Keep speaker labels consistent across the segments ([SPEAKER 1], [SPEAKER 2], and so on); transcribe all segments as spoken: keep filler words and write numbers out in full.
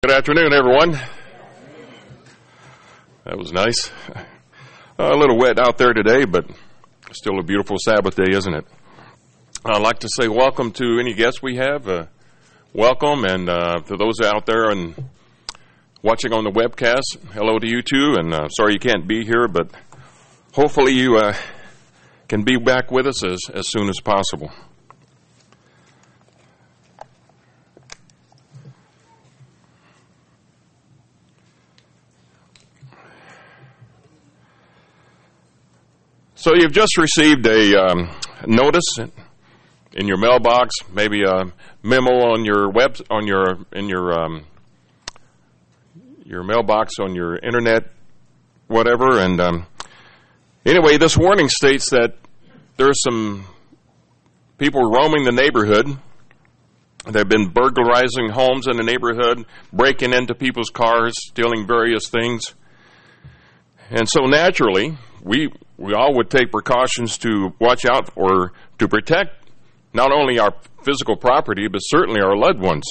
[SPEAKER 1] Good afternoon, everyone. That was nice. A little wet out there today, but still a beautiful Sabbath day, isn't it? I'd like to say welcome to any guests we have. Uh, welcome, and uh, to those out there and watching on the webcast, hello to you too, and uh, sorry you can't be here, but hopefully you uh, can be back with us as, as soon as possible. So you've just received a um, notice in your mailbox, maybe a memo on your web, on your in your um, your mailbox on your internet, whatever. And um, anyway, this warning states that there's some people roaming the neighborhood. They've been burglarizing homes in the neighborhood, breaking into people's cars, stealing various things. And so naturally, we we all would take precautions to watch out or to protect not only our physical property, but certainly our loved ones.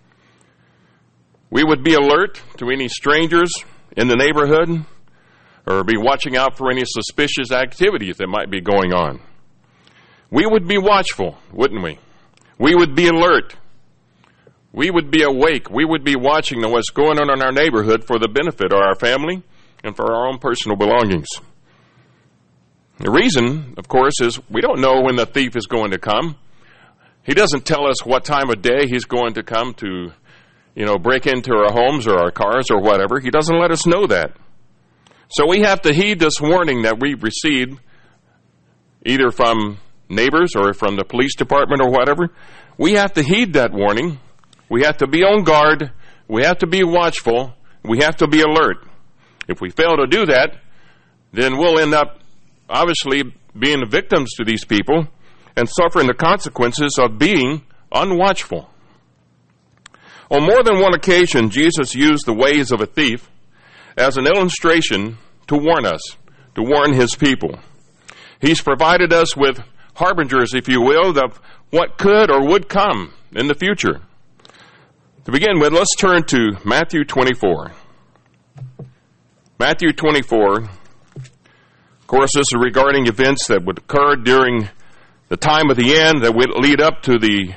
[SPEAKER 1] We would be alert to any strangers in the neighborhood or be watching out for any suspicious activities that might be going on. We would be watchful, wouldn't we? We would be alert. We would be awake. We would be watching what's going on in our neighborhood for the benefit of our family and for our own personal belongings. The reason, of course, is we don't know when the thief is going to come. He doesn't tell us what time of day he's going to come to, you know, break into our homes or our cars or whatever. He doesn't let us know that. So we have to heed this warning that we've received either from neighbors or from the police department or whatever. We have to heed that warning. We have to be on guard. We have to be watchful. We have to be alert. If we fail to do that, then we'll end up obviously being victims to these people and suffering the consequences of being unwatchful. On more than one occasion, Jesus used the ways of a thief as an illustration to warn us, to warn his people. He's provided us with harbingers, if you will, of what could or would come in the future. To begin with, let's turn to Matthew twenty-four. Matthew twenty-four, of course, this is regarding events that would occur during the time of the end that would lead up to the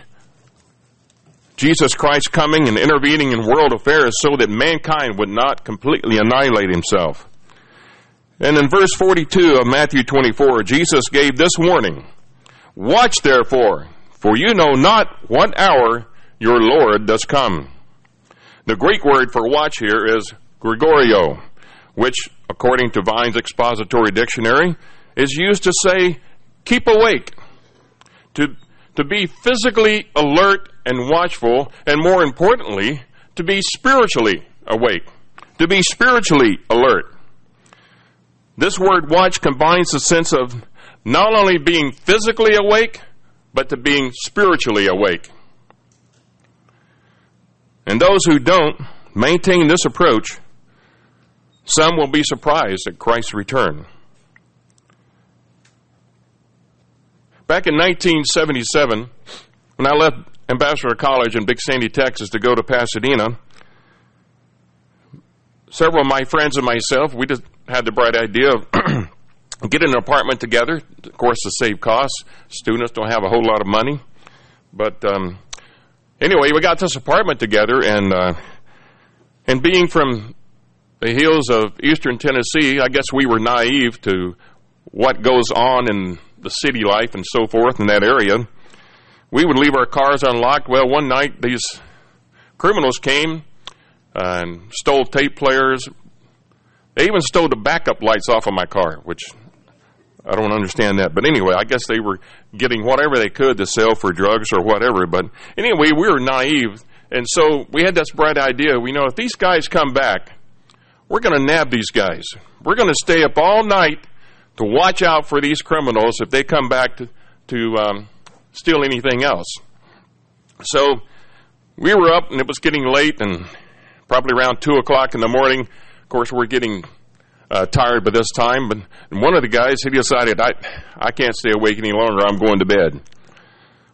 [SPEAKER 1] Jesus Christ coming and intervening in world affairs so that mankind would not completely annihilate himself. And in verse forty-two of Matthew twenty-four, Jesus gave this warning, "Watch therefore, for you know not what hour your Lord does come." The Greek word for watch here is Gregoreo, which, according to Vine's Expository Dictionary, is used to say, keep awake, to, to be physically alert and watchful, and more importantly, to be spiritually awake, to be spiritually alert. This word watch combines the sense of not only being physically awake, but to being spiritually awake. And those who don't maintain this approach, some will be surprised at Christ's return. Back in nineteen seventy-seven, when I left Ambassador College in Big Sandy, Texas to go to Pasadena, several of my friends and myself, we just had the bright idea of getting an apartment together, of course, to save costs. Students don't have a whole lot of money. But um, anyway, we got this apartment together, and uh, and being from the hills of eastern Tennessee, I guess we were naive to what goes on in the city life and so forth in that area. We would leave our cars unlocked. Well, one night these criminals came uh, and stole tape players. They even stole the backup lights off of my car, which I don't understand that. But anyway, I guess they were getting whatever they could to sell for drugs or whatever. But anyway, we were naive. And so we had this bright idea. We know if these guys come back, we're going to nab these guys. We're going to stay up all night to watch out for these criminals if they come back to, to um, steal anything else. So we were up, and it was getting late, and probably around two o'clock in the morning. Of course, we're getting uh, tired by this time. But one of the guys, he decided, I, I can't stay awake any longer. I'm going to bed.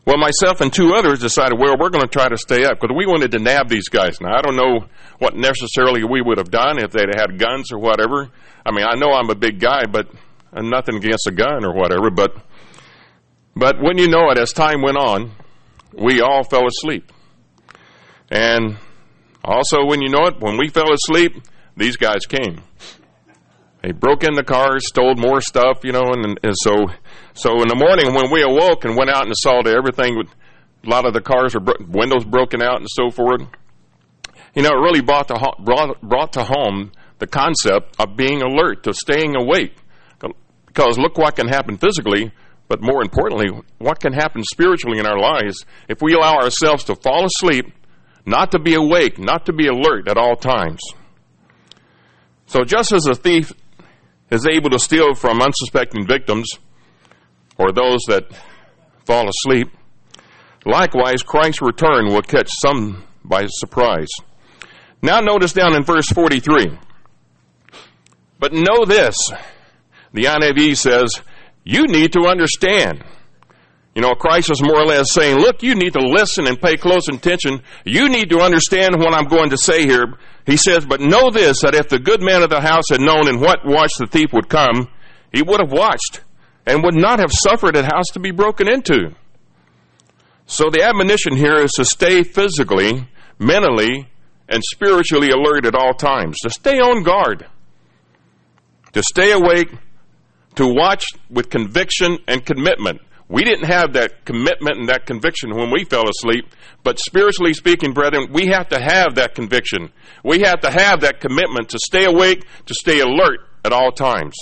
[SPEAKER 1] Well, myself and two others decided, well, we're going to try to stay up because we wanted to nab these guys. Now, I don't know what necessarily we would have done if they'd had guns or whatever. I mean, I know I'm a big guy, but I'm nothing against a gun or whatever. But, but when you know it, as time went on, we all fell asleep. And also, when you know it, when we fell asleep, these guys came. They broke in the cars, stole more stuff, you know, and, and so so in the morning when we awoke and went out and saw that everything, a lot of the cars were bro- windows broken out and so forth, you know, it really brought to, ho- brought, brought to home the concept of being alert, to staying awake. Because look what can happen physically, but more importantly, what can happen spiritually in our lives if we allow ourselves to fall asleep, not to be awake, not to be alert at all times. So just as a thief is able to steal from unsuspecting victims or those that fall asleep, likewise Christ's return will catch some by surprise. Now notice down in verse forty-three. But know this, the N I V says, you need to understand. You know, Christ is more or less saying, look, you need to listen and pay close attention. You need to understand what I'm going to say here. He says, but know this, that if the good man of the house had known in what watch the thief would come, he would have watched and would not have suffered a house to be broken into. So the admonition here is to stay physically, mentally, and spiritually alert at all times, to stay on guard, to stay awake, to watch with conviction and commitment. We didn't have that commitment and that conviction when we fell asleep, but spiritually speaking, brethren, we have to have that conviction. We have to have that commitment to stay awake, to stay alert at all times.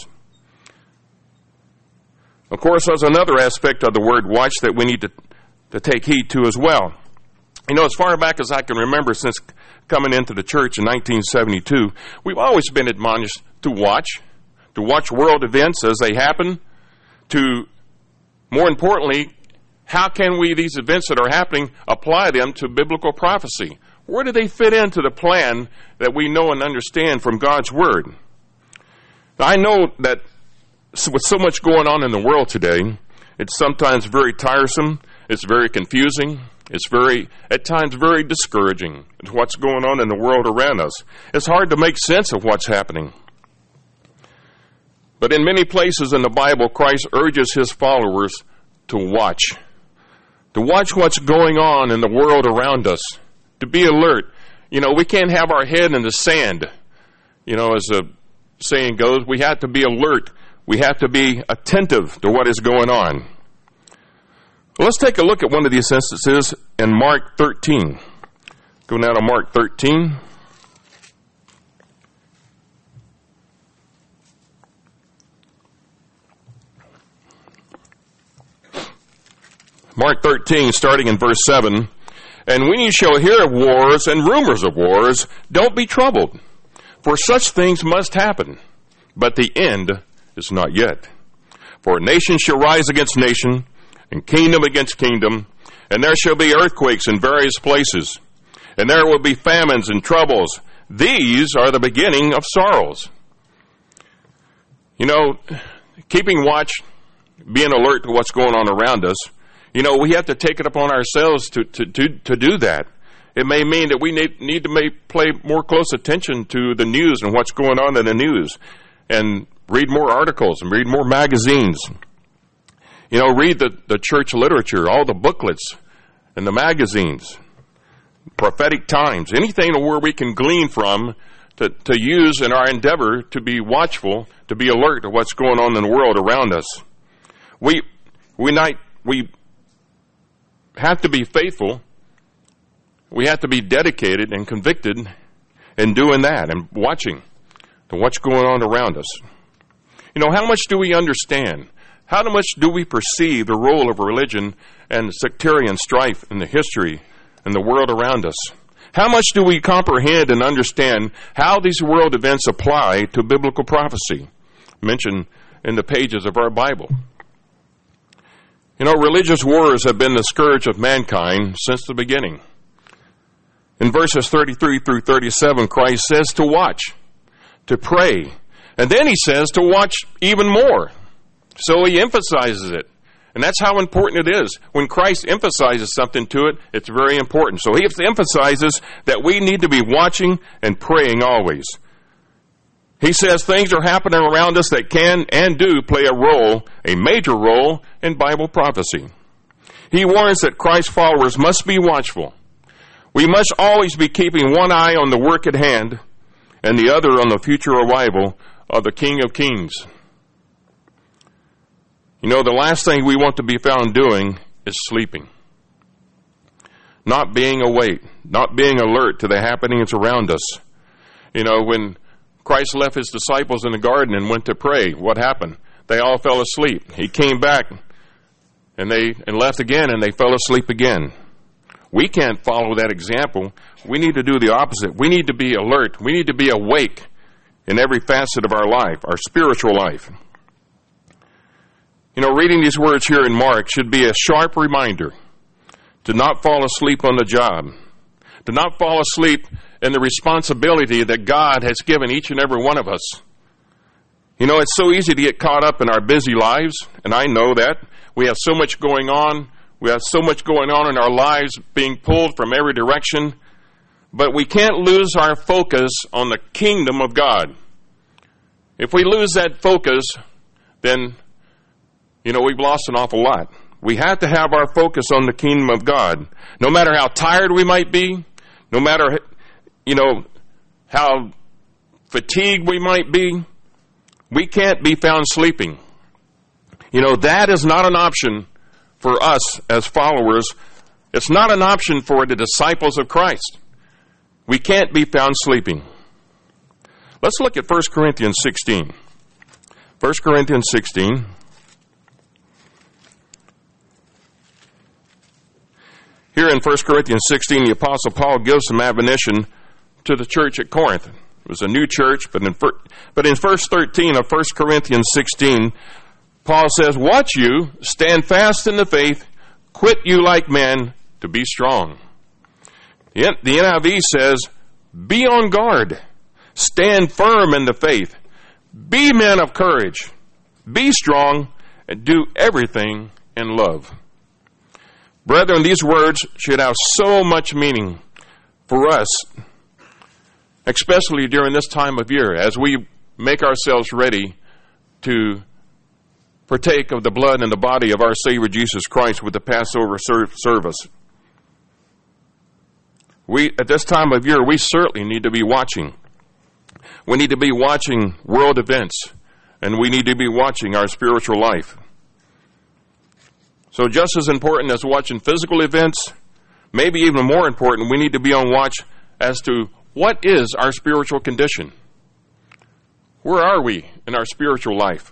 [SPEAKER 1] Of course, there's another aspect of the word watch that we need to, to take heed to as well. You know, as far back as I can remember since coming into the church in nineteen seventy-two, we've always been admonished to watch, to watch world events as they happen, to more importantly, how can we, these events that are happening, apply them to biblical prophecy? Where do they fit into the plan that we know and understand from God's Word? Now, I know that with so much going on in the world today, it's sometimes very tiresome, it's very confusing, it's very, at times, very discouraging to what's going on in the world around us. It's hard to make sense of what's happening. But in many places in the Bible, Christ urges his followers to watch. To watch what's going on in the world around us. To be alert. You know, we can't have our head in the sand. You know, as the saying goes, we have to be alert. We have to be attentive to what is going on. Well, let's take a look at one of these instances in Mark thirteen. Go now to Mark thirteen. Mark thirteen, starting in verse seven, and when you shall hear of wars and rumors of wars, don't be troubled, for such things must happen, but the end is not yet. For nation shall rise against nation, and kingdom against kingdom, and there shall be earthquakes in various places, and there will be famines and troubles. These are the beginning of sorrows. You know, keeping watch, being alert to what's going on around us, you know, we have to take it upon ourselves to, to, to, to do that. It may mean that we need, need to may pay more close attention to the news and what's going on in the news, and read more articles and read more magazines. You know, read the, the church literature, all the booklets and the magazines, prophetic times, anything where we can glean from to, to use in our endeavor to be watchful, to be alert to what's going on in the world around us. We, we, not, we have to be faithful. We have to be dedicated and convicted in doing that and watching to what's going on around us. You know, how much do we understand? How much do we perceive the role of religion and sectarian strife in the history and the world around us? How much do we comprehend and understand how these world events apply to biblical prophecy mentioned in the pages of our Bible? You know, religious wars have been the scourge of mankind since the beginning. In verses thirty-three through thirty-seven, Christ says to watch, to pray, and then he says to watch even more. So he emphasizes it. And that's how important it is. When Christ emphasizes something to it, it's very important. So he emphasizes that we need to be watching and praying always. He says things are happening around us that can and do play a role, a major role, in Bible prophecy. He warns that Christ's followers must be watchful. We must always be keeping one eye on the work at hand and the other on the future arrival of the King of Kings. You know, the last thing we want to be found doing is sleeping. Not being awake, not being alert to the happenings around us. You know, when Christ left his disciples in the garden and went to pray, what happened? They all fell asleep. He came back and they and left again, and they fell asleep again. We can't follow that example. We need to do the opposite. We need to be alert. We need to be awake in every facet of our life, our spiritual life. You know, reading these words here in Mark should be a sharp reminder to not fall asleep on the job, to not fall asleep in the responsibility that God has given each and every one of us. You know, it's so easy to get caught up in our busy lives, and I know that. We have so much going on. We have so much going on in our lives, being pulled from every direction. But we can't lose our focus on the kingdom of God. If we lose that focus, then, you know, we've lost an awful lot. We have to have our focus on the kingdom of God. No matter how tired we might be, no matter, you know, how fatigued we might be, we can't be found sleeping. You know, that is not an option for us as followers. It's not an option for the disciples of Christ. We can't be found sleeping. Let's look at First Corinthians sixteen. First Corinthians sixteen. Here in First Corinthians sixteen, the Apostle Paul gives some admonition to the church at Corinth. It was a new church, but in, but in verse thirteen of First Corinthians sixteen, Paul says, "Watch you, stand fast in the faith, quit you like men, to be strong." The N I V says, "Be on guard, stand firm in the faith, be men of courage, be strong, and do everything in love." Brethren, these words should have so much meaning for us, especially during this time of year, as we make ourselves ready to partake of the blood and the body of our Savior Jesus Christ with the Passover service. We, at this time of year, we certainly need to be watching. We need to be watching world events, and we need to be watching our spiritual life. So just as important as watching physical events, maybe even more important, we need to be on watch as to what is our spiritual condition. Where are we in our spiritual life?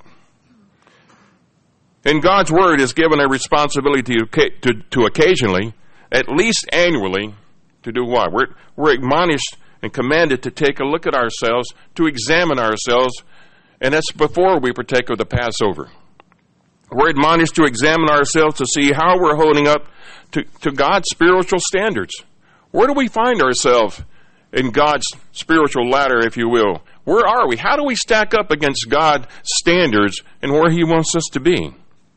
[SPEAKER 1] And God's Word is given a responsibility to, to, to occasionally, at least annually, to do what? We're, we're admonished and commanded to take a look at ourselves, to examine ourselves, and that's before we partake of the Passover. We're admonished to examine ourselves to see how we're holding up to, to God's spiritual standards. Where do we find ourselves in God's spiritual ladder, if you will? Where are we? How do we stack up against God's standards and where He wants us to be?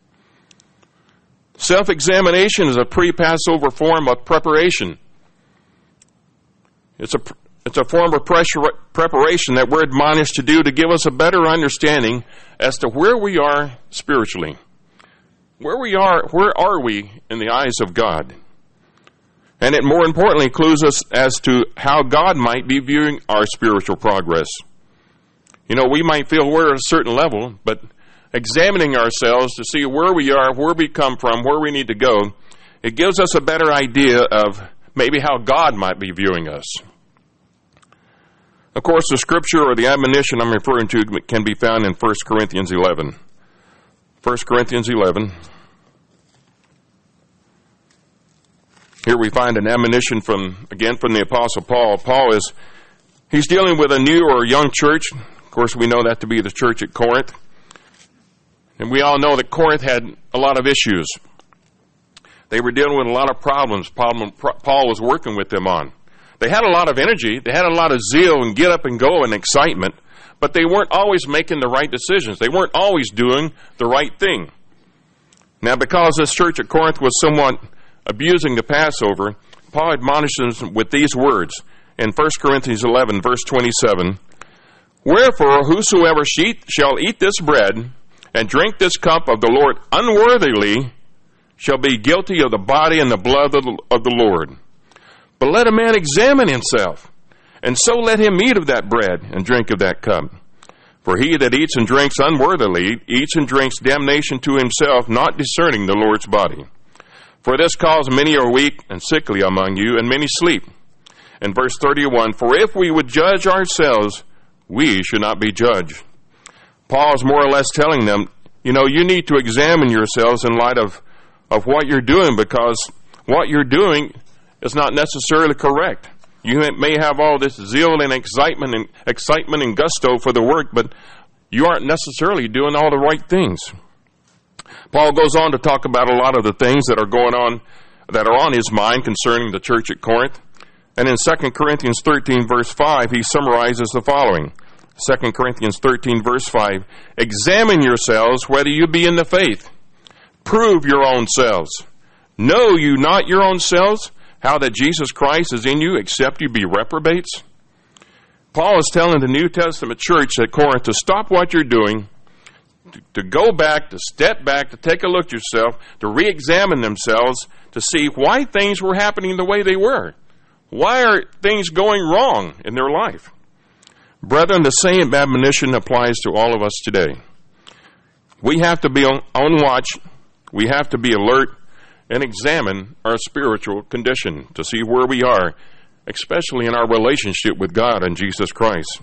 [SPEAKER 1] Self-examination is a pre-Passover form of preparation. It's a, it's a form of pressure, preparation that we're admonished to do to give us a better understanding as to where we are spiritually. Where we are, where are we in the eyes of God? And it more importantly clues us as to how God might be viewing our spiritual progress. You know, we might feel we're at a certain level, but examining ourselves to see where we are, where we come from, where we need to go, it gives us a better idea of maybe how God might be viewing us. Of course, the scripture or the admonition I'm referring to can be found in First Corinthians eleven. First Corinthians eleven. Here we find an admonition from, again, from the Apostle Paul. Paul is, he's dealing with a new or young church. Of course, we know that to be the church at Corinth. And we all know that Corinth had a lot of issues. They were dealing with a lot of problems Paul was working with them on. They had a lot of energy. They had a lot of zeal and get up and go and excitement. But they weren't always making the right decisions. They weren't always doing the right thing. Now, because this church at Corinth was somewhat abusing the Passover, Paul admonishes them with these words in First Corinthians eleven, verse twenty-seven, "Wherefore, whosoever shall eat this bread and drink this cup of the Lord unworthily shall be guilty of the body and the blood of the, of the Lord. But let a man examine himself, and so let him eat of that bread and drink of that cup. For he that eats and drinks unworthily eats and drinks damnation to himself, not discerning the Lord's body. For this cause many are weak and sickly among you, and many sleep." And verse thirty-one, "For if we would judge ourselves, we should not be judged." Paul is more or less telling them, you know, you need to examine yourselves in light of, of what you're doing, because what you're doing is not necessarily correct. You may have all this zeal and excitement and excitement and gusto for the work, but you aren't necessarily doing all the right things. Paul goes on to talk about a lot of the things that are going on, that are on his mind concerning the church at Corinth. And in Second Corinthians thirteen, verse five, he summarizes the following. Second Corinthians thirteen, verse five, "Examine yourselves whether you be in the faith. Prove your own selves. Know you not your own selves, how that Jesus Christ is in you, except you be reprobates?" Paul is telling the New Testament church at Corinth to stop what you're doing, to, to go back, to step back, to take a look at yourself, to re-examine themselves, to see why things were happening the way they were. Why are things going wrong in their life? Brethren, the same admonition applies to all of us today. We have to be on, on watch. We have to be alert and examine our spiritual condition to see where we are, especially in our relationship with God and Jesus Christ.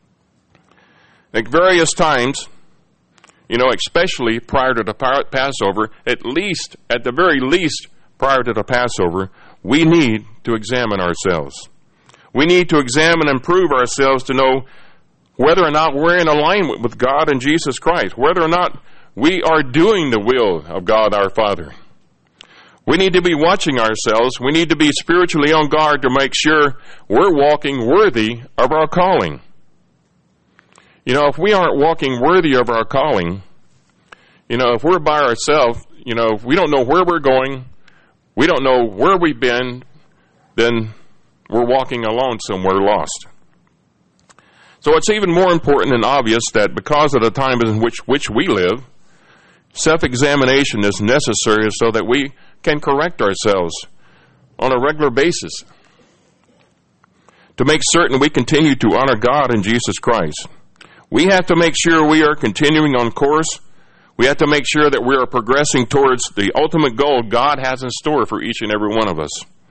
[SPEAKER 1] At various times, you know, especially prior to the Passover, at least, at the very least, prior to the Passover, we need to examine ourselves. We need to examine and prove ourselves to know whether or not we're in alignment with God and Jesus Christ, whether or not we are doing the will of God our Father. We need to be watching ourselves. We need to be spiritually on guard to make sure we're walking worthy of our calling. You know, if we aren't walking worthy of our calling, you know, if we're by ourselves, you know, if we don't know where we're going, we don't know where we've been, then we're walking alone somewhere lost. So it's even more important and obvious that because of the time in which, which we live, self-examination is necessary so that we can correct ourselves on a regular basis to make certain we continue to honor God and Jesus Christ. We have to make sure we are continuing on course. We have to make sure that we are progressing towards the ultimate goal God has in store for each and every one of us.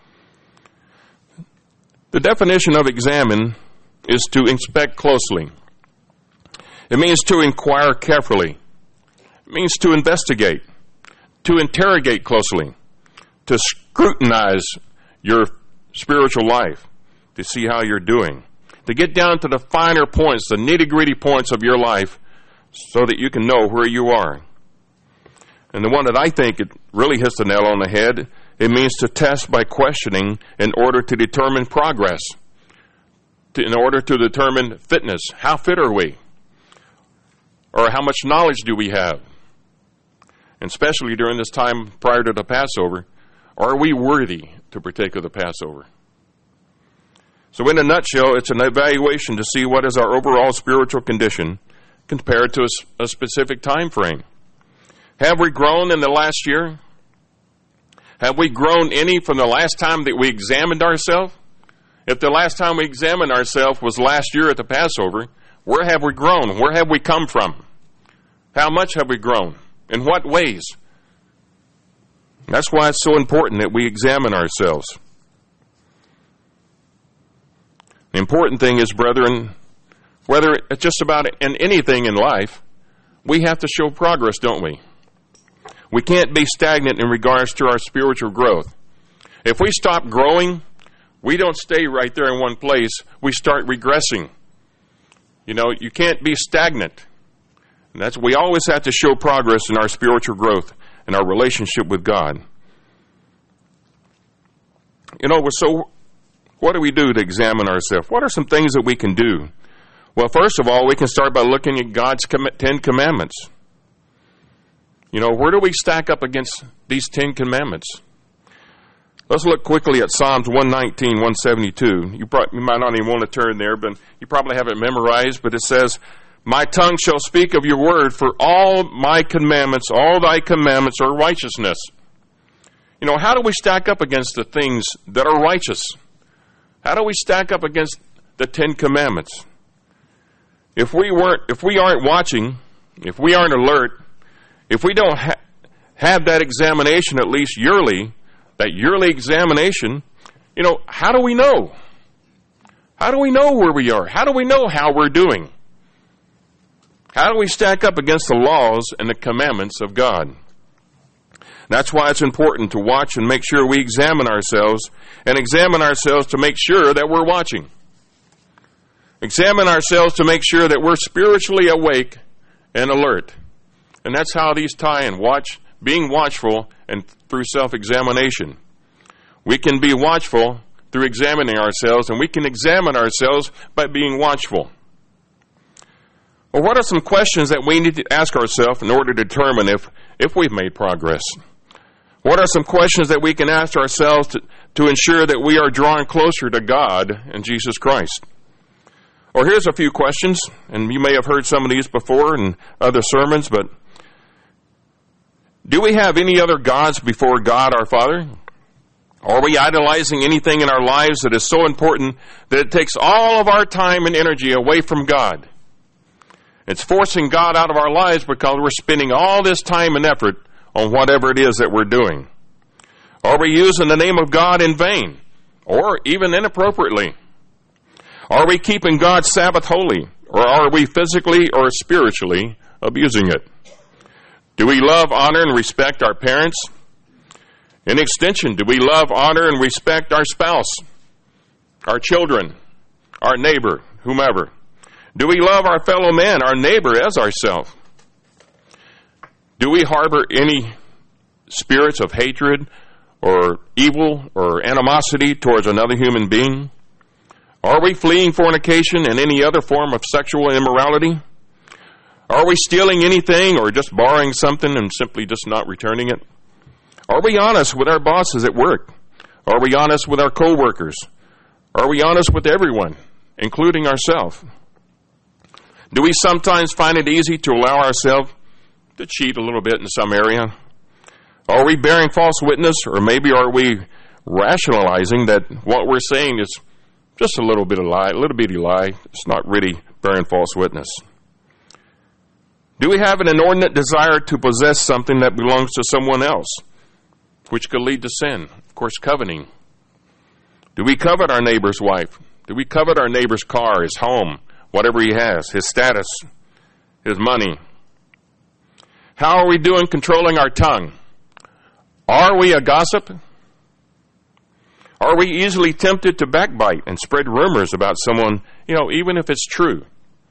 [SPEAKER 1] The definition of examine is to inspect closely. It means to inquire carefully. It means to investigate, to interrogate closely, to scrutinize your spiritual life, to see how you're doing, to get down to the finer points, the nitty-gritty points of your life, so that you can know where you are. And the one that I think it really hits the nail on the head, it means to test by questioning in order to determine progress, to, in order to determine fitness. How fit are we? Or how much knowledge do we have? And especially during this time prior to the Passover, are we worthy to partake of the Passover? So in a nutshell, it's an evaluation to see what is our overall spiritual condition compared to a, a specific time frame. Have we grown in the last year? Have we grown any from the last time that we examined ourselves? If the last time we examined ourselves was last year at the Passover, where have we grown? Where have we come from? How much have we grown? In what ways? That's why it's so important that we examine ourselves. The important thing is, brethren, whether it's just about in anything in life, we have to show progress, don't we? We can't be stagnant in regards to our spiritual growth. If we stop growing, we don't stay right there in one place. We start regressing. You know, you can't be stagnant. And that's we always have to show progress in our spiritual growth and our relationship with God. You know, so what do we do to examine ourselves? What are some things that we can do? Well, first of all, we can start by looking at God's Ten Commandments. You know, where do we stack up against these Ten Commandments? Let's look quickly at Psalms one nineteen, one seventy-two. You, probably, you might not even want to turn there, but you probably have it memorized, but it says, my tongue shall speak of your word, for all my commandments, all thy commandments are righteousness. You know, how do we stack up against the things that are righteous? How do we stack up against the Ten Commandments? If we weren't, if we aren't watching, if we aren't alert, if we don't ha- have that examination at least yearly, that yearly examination, you know, how do we know? How do we know where we are? How do we know how we're doing? How do we stack up against the laws and the commandments of God? That's why it's important to watch and make sure we examine ourselves, and examine ourselves to make sure that we're watching. Examine ourselves to make sure that we're spiritually awake and alert. And that's how these tie in, watch, being watchful and through self-examination. We can be watchful through examining ourselves, and we can examine ourselves by being watchful. Well, what are some questions that we need to ask ourselves in order to determine if, if we've made progress? What are some questions that we can ask ourselves to, to ensure that we are drawing closer to God and Jesus Christ? Or here's a few questions, and you may have heard some of these before in other sermons, but do we have any other gods before God our Father? Are we idolizing anything in our lives that is so important that it takes all of our time and energy away from God? It's forcing God out of our lives because we're spending all this time and effort on whatever it is that we're doing. Are we using the name of God in vain or even inappropriately? Are we keeping God's Sabbath holy, or are we physically or spiritually abusing it? Do we love, honor, and respect our parents? In extension, do we love, honor, and respect our spouse, our children, our neighbor, whomever? Do we love our fellow man, our neighbor, as ourselves? Do we harbor any spirits of hatred or evil or animosity towards another human being? Are we fleeing fornication and any other form of sexual immorality? Are we stealing anything or just borrowing something and simply just not returning it? Are we honest with our bosses at work? Are we honest with our co-workers? Are we honest with everyone, including ourselves? Do we sometimes find it easy to allow ourselves to cheat a little bit in some area? Are we bearing false witness, or maybe are we rationalizing that what we're saying is just a little bit of lie, a little bitty lie? It's not really bearing false witness. Do we have an inordinate desire to possess something that belongs to someone else, which could lead to sin? Of course, coveting. Do we covet our neighbor's wife? Do we covet our neighbor's car, his home, whatever he has, his status, his money? How are we doing controlling our tongue? Are we a gossip? Are we easily tempted to backbite and spread rumors about someone, you know, even if it's true?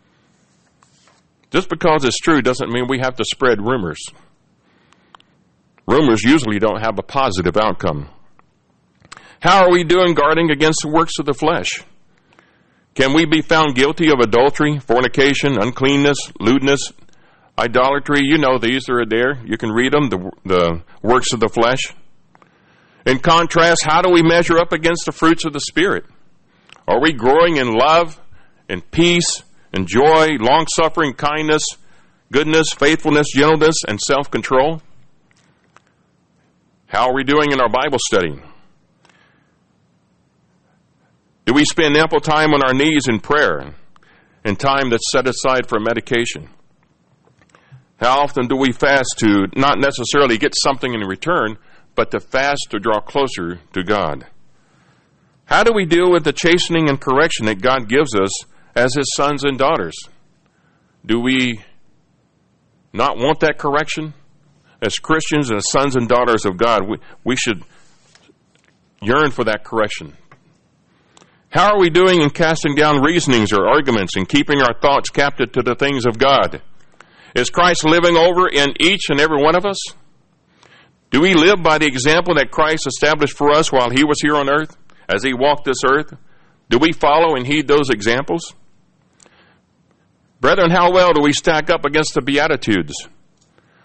[SPEAKER 1] Just because it's true doesn't mean we have to spread rumors. Rumors usually don't have a positive outcome. How are we doing guarding against the works of the flesh? Can we be found guilty of adultery, fornication, uncleanness, lewdness, idolatry? You know these are there. You can read them, the, the works of the flesh. In contrast, how do we measure up against the fruits of the Spirit? Are we growing in love, in peace, in joy, long-suffering, kindness, goodness, faithfulness, gentleness, and self-control? How are we doing in our Bible study? Do we spend ample time on our knees in prayer and time that's set aside for medication? How often do we fast to not necessarily get something in return, but to fast to draw closer to God? How do we deal with the chastening and correction that God gives us as His sons and daughters? Do we not want that correction? As Christians and as sons and daughters of God, we, we should yearn for that correction. How are we doing in casting down reasonings or arguments and keeping our thoughts captive to the things of God? Is Christ living over in each and every one of us? Do we live by the example that Christ established for us while He was here on earth, as He walked this earth? Do we follow and heed those examples? Brethren, how well do we stack up against the Beatitudes?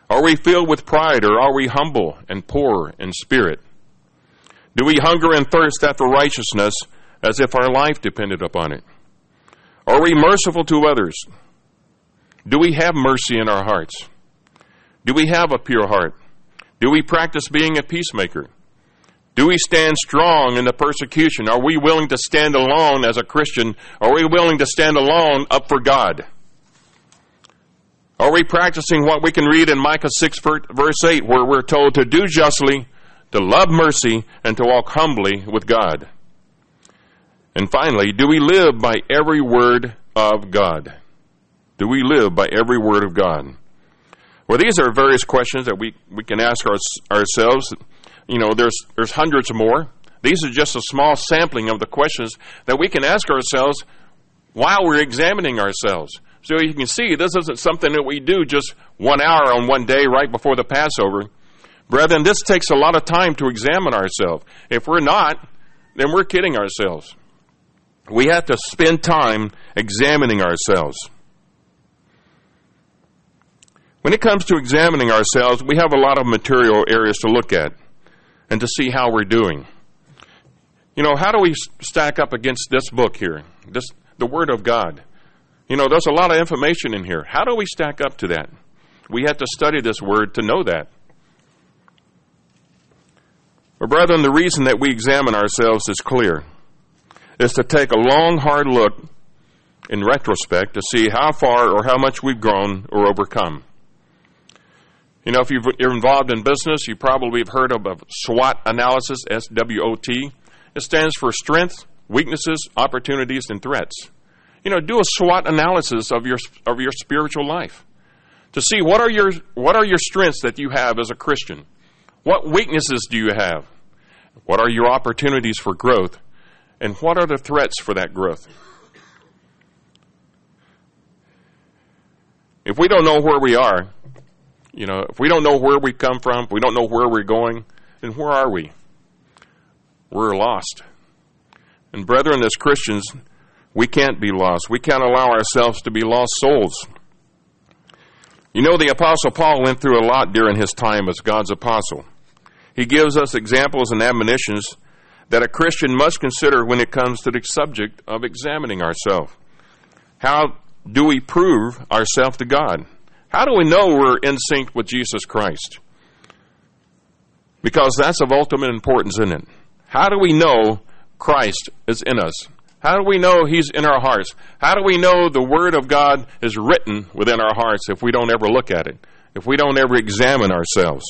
[SPEAKER 1] Are we filled with pride, or are we humble and poor in spirit? Do we hunger and thirst after righteousness as if our life depended upon it? Are we merciful to others? Do we have mercy in our hearts? Do we have a pure heart? Do we practice being a peacemaker? Do we stand strong in the persecution? Are we willing to stand alone as a Christian? Are we willing to stand alone up for God? Are we practicing what we can read in Micah six, verse eight, where we're told to do justly, to love mercy, and to walk humbly with God? And finally, do we live by every word of God? Do we live by every word of God? Well, these are various questions that we, we can ask our, ourselves. You know, there's there's hundreds more. These are just a small sampling of the questions that we can ask ourselves while we're examining ourselves. So you can see this isn't something that we do just one hour on one day right before the Passover. Brethren, this takes a lot of time to examine ourselves. If we're not, then we're kidding ourselves. We have to spend time examining ourselves. When it comes to examining ourselves, we have a lot of material areas to look at and to see how we're doing. You know, how do we stack up against this book here, this the Word of God? You know, there's a lot of information in here. How do we stack up to that? We have to study this Word to know that. But brethren, the reason that we examine ourselves is clear. It's to take a long, hard look in retrospect to see how far or how much we've grown or overcome. You know, if you're involved in business, you probably have heard of a SWOT analysis, S W O T. It stands for strengths, weaknesses, opportunities, and threats. You know, do a SWOT analysis of your of your spiritual life to see what are your what are your strengths that you have as a Christian. What weaknesses do you have? What are your opportunities for growth? And what are the threats for that growth? If we don't know where we are, you know, if we don't know where we come from, if we don't know where we're going, then where are we? We're lost. And brethren, as Christians, we can't be lost. We can't allow ourselves to be lost souls. You know, the Apostle Paul went through a lot during his time as God's apostle. He gives us examples and admonitions that a Christian must consider when it comes to the subject of examining ourselves. How do we prove ourselves to God? How do we know we're in sync with Jesus Christ? Because that's of ultimate importance, isn't it? How do we know Christ is in us? How do we know He's in our hearts? How do we know the Word of God is written within our hearts if we don't ever look at it, if we don't ever examine ourselves?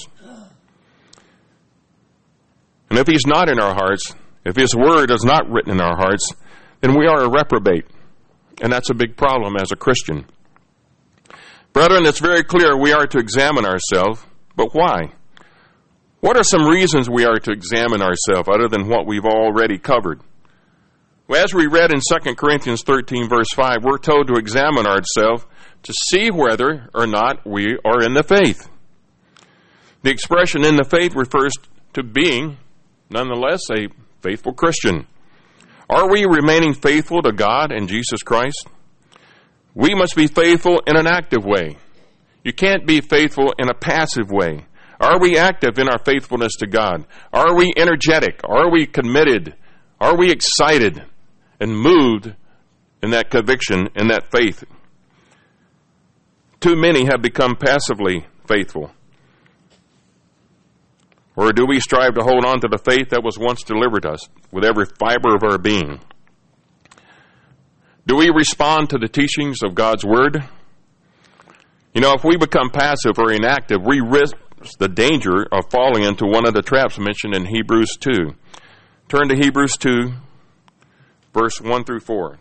[SPEAKER 1] And if He's not in our hearts, if His Word is not written in our hearts, then we are a reprobate. And that's a big problem as a Christian. Brethren, it's very clear we are to examine ourselves, but why? What are some reasons we are to examine ourselves other than what we've already covered? Well, as we read in Second Corinthians thirteen, verse five, we're told to examine ourselves to see whether or not we are in the faith. The expression in the faith refers to being, nonetheless, a faithful Christian. Are we remaining faithful to God and Jesus Christ? We must be faithful in an active way. You can't be faithful in a passive way. Are we active in our faithfulness to God? Are we energetic? Are we committed? Are we excited and moved in that conviction, in that faith? Too many have become passively faithful. Or do we strive to hold on to the faith that was once delivered us with every fiber of our being? Do we respond to the teachings of God's Word? You know, if we become passive or inactive, we risk the danger of falling into one of the traps mentioned in Hebrews two. Turn to Hebrews two, verse one through four.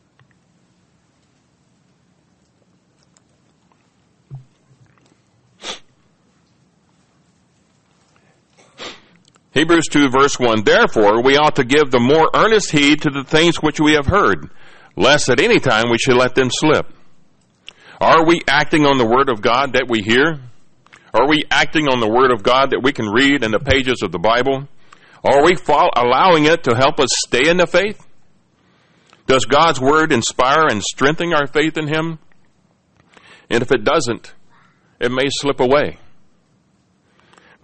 [SPEAKER 1] Hebrews two, verse one, Therefore we ought to give the more earnest heed to the things which we have heard, lest at any time we should let them slip. Are we acting on the Word of God that we hear? Are we acting on the Word of God that we can read in the pages of the Bible? Are we follow, allowing it to help us stay in the faith? Does God's Word inspire and strengthen our faith in Him? And if it doesn't, it may slip away.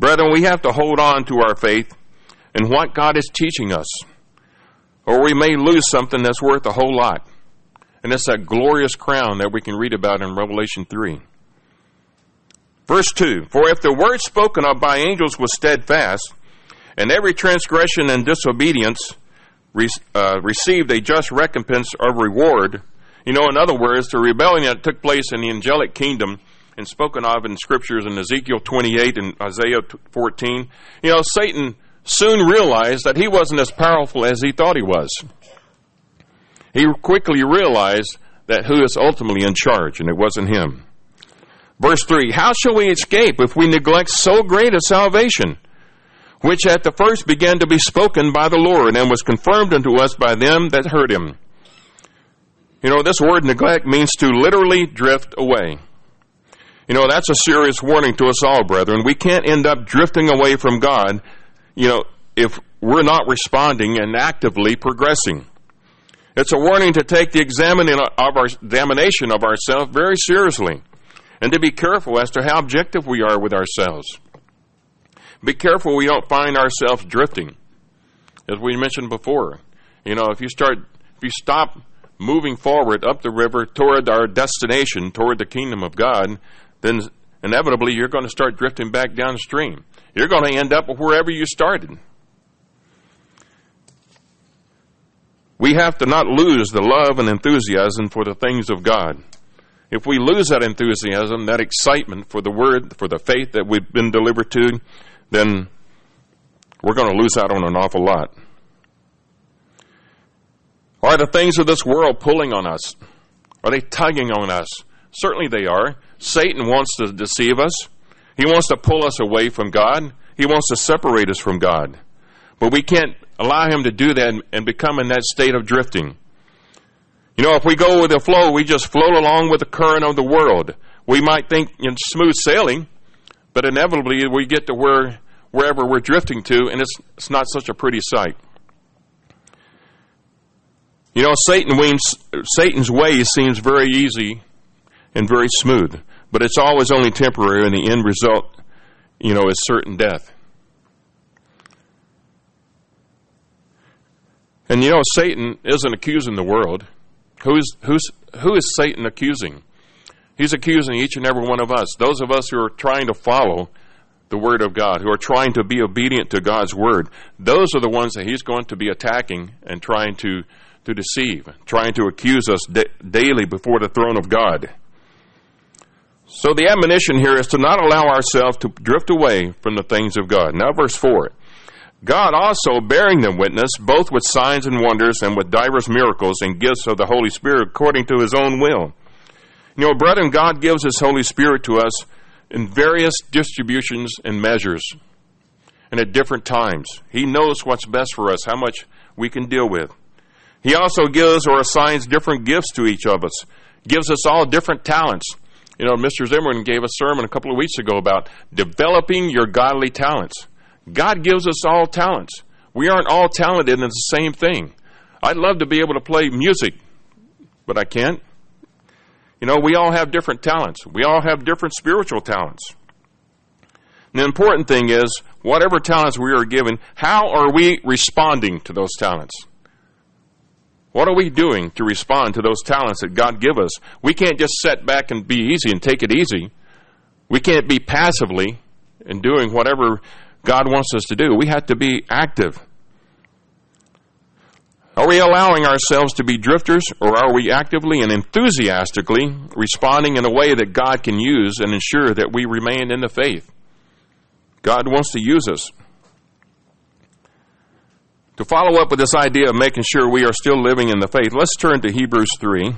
[SPEAKER 1] Brethren, we have to hold on to our faith and what God is teaching us, or we may lose something that's worth a whole lot. And it's that glorious crown that we can read about in Revelation three. Verse two, for if the word spoken of by angels was steadfast, and every transgression and disobedience re- uh, received a just recompense of reward. You know, in other words, the rebellion that took place in the angelic kingdom and spoken of in scriptures in Ezekiel twenty-eight and Isaiah fourteen, you know, Satan soon realized that he wasn't as powerful as he thought he was. He quickly realized that who is ultimately in charge, and it wasn't him. Verse three, how shall we escape if we neglect so great a salvation, which at the first began to be spoken by the Lord, and was confirmed unto us by them that heard him? You know, this word neglect means to literally drift away. You know, that's a serious warning to us all, brethren. We can't end up drifting away from God, you know, if we're not responding and actively progressing. It's a warning to take the examining of our examination of ourselves very seriously, and to be careful as to how objective we are with ourselves. Be careful we don't find ourselves drifting. As we mentioned before, you know, if you start, if you stop moving forward up the river toward our destination, toward the kingdom of God, then inevitably you're going to start drifting back downstream. You're going to end up wherever you started. We have to not lose the love and enthusiasm for the things of God. If we lose that enthusiasm, that excitement for the word, for the faith that we've been delivered to, then we're going to lose out on an awful lot. Are the things of this world pulling on us? Are they tugging on us? Certainly they are. Satan wants to deceive us. He wants to pull us away from God. He wants to separate us from God. But we can't allow him to do that and become in that state of drifting. You know, if we go with the flow, we just float along with the current of the world. We might think in smooth sailing, but inevitably we get to where wherever we're drifting to, and it's, it's not such a pretty sight. You know, Satan wings, Satan's way seems very easy and very smooth, but it's always only temporary, and the end result, you know, is certain death. And you know, Satan isn't accusing the world. Who's, who's, who is Satan accusing? He's accusing each and every one of us, those of us who are trying to follow the Word of God, who are trying to be obedient to God's Word. Those are the ones that he's going to be attacking and trying to, to deceive, trying to accuse us da- daily before the throne of God. So the admonition here is to not allow ourselves to drift away from the things of God. Now verse four. God also bearing them witness, both with signs and wonders, and with divers miracles and gifts of the Holy Spirit according to his own will. You know, brethren, God gives his Holy Spirit to us in various distributions and measures, and at different times. He knows what's best for us, how much we can deal with. He also gives or assigns different gifts to each of us, gives us all different talents. You know, Mister Zimmerman gave a sermon a couple of weeks ago about developing your godly talents. God gives us all talents. We aren't all talented in the same thing. I'd love to be able to play music, but I can't. You know, we all have different talents. We all have different spiritual talents. And the important thing is, whatever talents we are given, how are we responding to those talents? What are we doing to respond to those talents that God give us? We can't just sit back and be easy and take it easy. We can't be passively in doing whatever God wants us to do. We have to be active. Are we allowing ourselves to be drifters, or are we actively and enthusiastically responding in a way that God can use and ensure that we remain in the faith? God wants to use us. To follow up with this idea of making sure we are still living in the faith, let's turn to Hebrews three.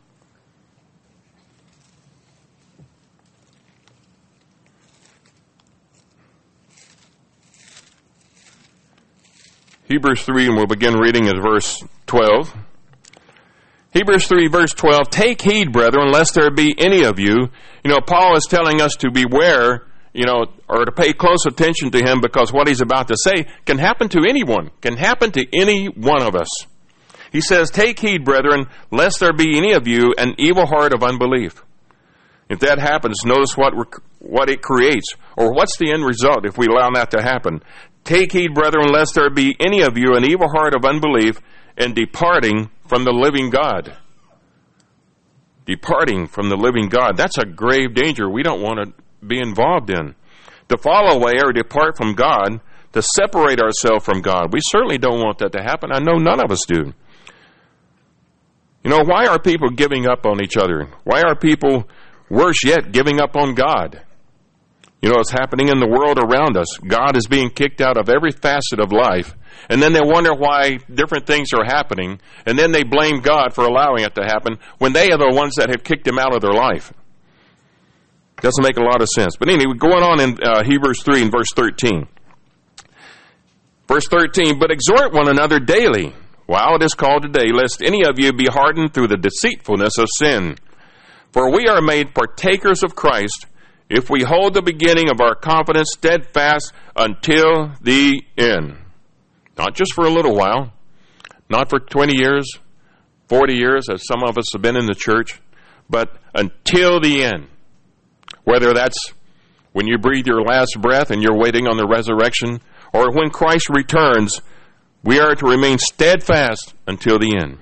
[SPEAKER 1] Hebrews three, and we'll begin reading at verse twelve. Hebrews three, verse twelve, take heed, brethren, lest there be any of you. You know, Paul is telling us to beware, you know, or to pay close attention to him, because what he's about to say can happen to anyone, can happen to any one of us. He says, take heed, brethren, lest there be any of you an evil heart of unbelief. If that happens, notice what we're, what it creates, or what's the end result if we allow that to happen. Take heed, brethren, lest there be any of you an evil heart of unbelief and departing from the living God. Departing from the living God. That's a grave danger we don't want to be involved in. To fall away or depart from God, to separate ourselves from God. We certainly don't want that to happen. I know none of us do. You know, why are people giving up on each other? Why are people, worse yet, giving up on God? You know, it's happening in the world around us. God is being kicked out of every facet of life. And then they wonder why different things are happening. And then they blame God for allowing it to happen when they are the ones that have kicked him out of their life. Doesn't make a lot of sense. But anyway, going on in uh, Hebrews three and verse thirteen. Verse thirteen, but exhort one another daily, while it is called today, lest any of you be hardened through the deceitfulness of sin. For we are made partakers of Christ, if we hold the beginning of our confidence steadfast until the end. Not just for a little while, not for twenty years, forty years, as some of us have been in the church, but until the end. Whether that's when you breathe your last breath and you're waiting on the resurrection, or when Christ returns, we are to remain steadfast until the end.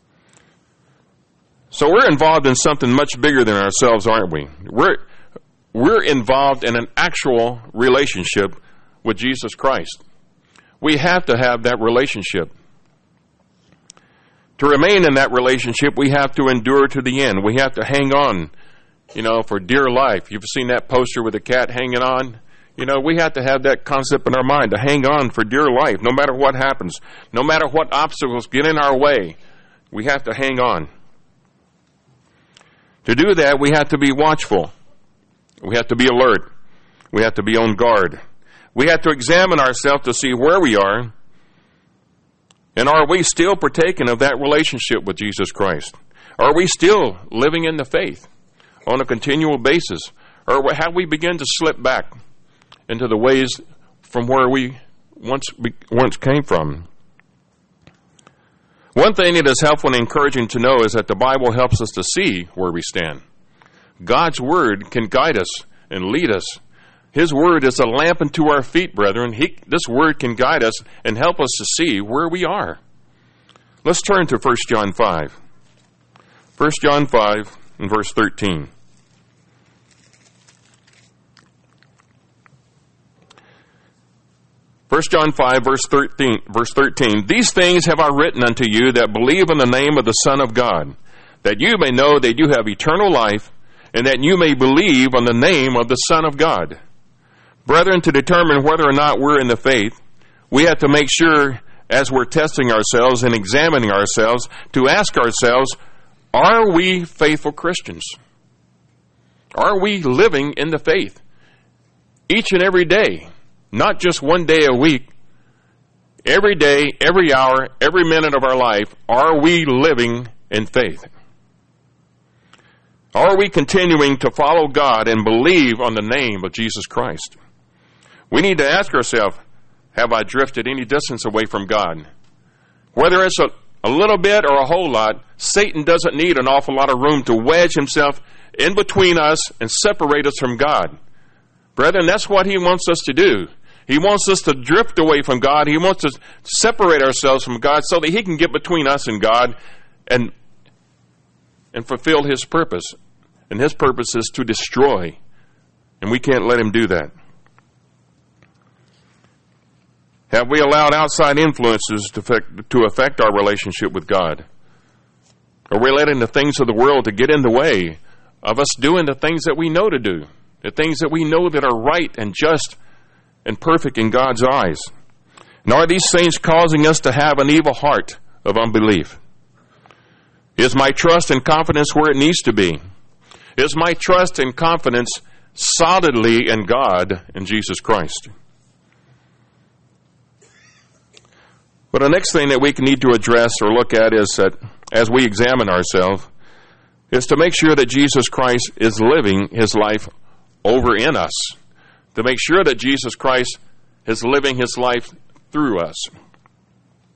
[SPEAKER 1] So we're involved in something much bigger than ourselves, aren't we? We're, we're involved in an actual relationship with Jesus Christ. We have to have that relationship. To remain in that relationship, we have to endure to the end. We have to hang on, you know, for dear life. You've seen that poster with a cat hanging on? You know, we have to have that concept in our mind, to hang on for dear life, no matter what happens, no matter what obstacles get in our way. We have to hang on. To do that, we have to be watchful. We have to be alert. We have to be on guard. We have to examine ourselves to see where we are, and are we still partaking of that relationship with Jesus Christ? Are we still living in the faith on a continual basis? Or have we begun to slip back into the ways from where we once once came from? One thing that is helpful and encouraging to know is that the Bible helps us to see where we stand. God's Word can guide us and lead us. His Word is a lamp unto our feet, brethren. He, this Word can guide us and help us to see where we are. Let's turn to First John five. First John five and verse thirteen. First John five, verse thirteen, verse thirteen, these things have I written unto you that believe in the name of the Son of God, that you may know that you have eternal life, and that you may believe on the name of the Son of God. Brethren, to determine whether or not we're in the faith, we have to make sure, as we're testing ourselves and examining ourselves, to ask ourselves, are we faithful Christians? Are we living in the faith each and every day? Not just one day a week. Every day, every hour, every minute of our life, are we living in faith? Are we continuing to follow God and believe on the name of Jesus Christ? We need to ask ourselves, have I drifted any distance away from God? Whether it's a, a little bit or a whole lot, Satan doesn't need an awful lot of room to wedge himself in between us and separate us from God. Brethren, that's what he wants us to do. He wants us to drift away from God. He wants us to separate ourselves from God so that he can get between us and God and, and fulfill his purpose. And his purpose is to destroy. And we can't let him do that. Have we allowed outside influences to affect, to affect our relationship with God? Are we letting the things of the world to get in the way of us doing the things that we know to do? The things that we know that are right and just and perfect in God's eyes. And are these things causing us to have an evil heart of unbelief? Is my trust and confidence where it needs to be? Is my trust and confidence solidly in God and Jesus Christ? But the next thing that we need to address or look at is that as we examine ourselves, is to make sure that Jesus Christ is living his life over in us, to make sure that Jesus Christ is living his life through us.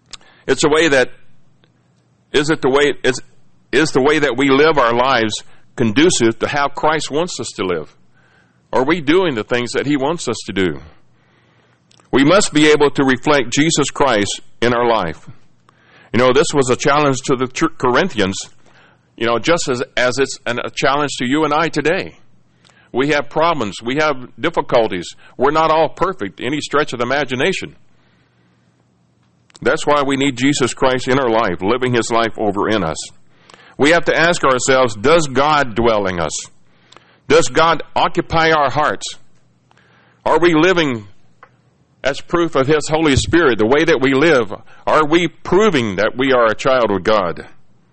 [SPEAKER 1] It's a way that, is it the way, is, is the way that we live our lives conducive to how Christ wants us to live? Are we doing the things that he wants us to do? We must be able to reflect Jesus Christ in our life. You know, this was a challenge to the Corinthians, you know, just as, as it's an, a challenge to you and I today. We have problems. We have difficulties. We're not all perfect, any stretch of the imagination. That's why we need Jesus Christ in our life, living his life over in us. We have to ask ourselves, does God dwell in us? Does God occupy our hearts? Are we living as proof of his Holy Spirit? The way that we live, are we proving that we are a child of God?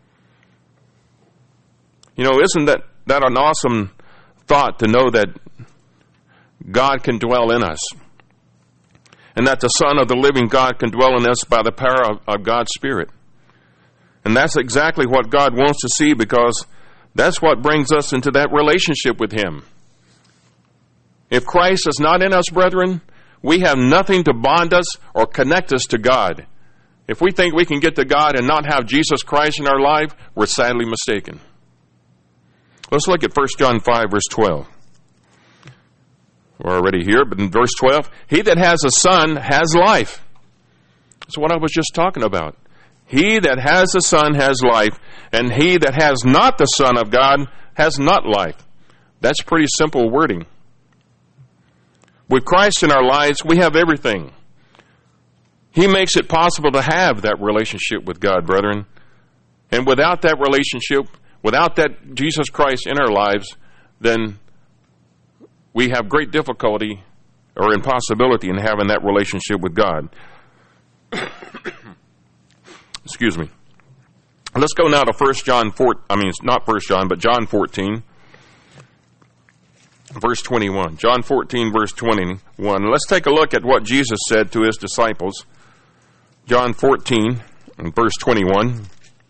[SPEAKER 1] You know, isn't that, that an awesome thought to know that God can dwell in us? And that the Son of the living God can dwell in us by the power of, of God's Spirit. And that's exactly what God wants to see, because that's what brings us into that relationship with him. If Christ is not in us, brethren, we have nothing to bond us or connect us to God. If we think we can get to God and not have Jesus Christ in our life, we're sadly mistaken. Let's look at First John five, verse twelve. We're already here, but in verse twelve, he that has a Son has life. That's what I was just talking about. He that has the Son has life, and he that has not the Son of God has not life. That's pretty simple wording. With Christ in our lives, we have everything. He makes it possible to have that relationship with God, brethren. And without that relationship, without that Jesus Christ in our lives, then we have great difficulty or impossibility in having that relationship with God. Excuse me. Let's go now to First John four. I mean, it's not First John, but John fourteen, verse twenty-one. John fourteen, verse twenty-one. Let's take a look at what Jesus said to his disciples. John fourteen, and verse twenty-one.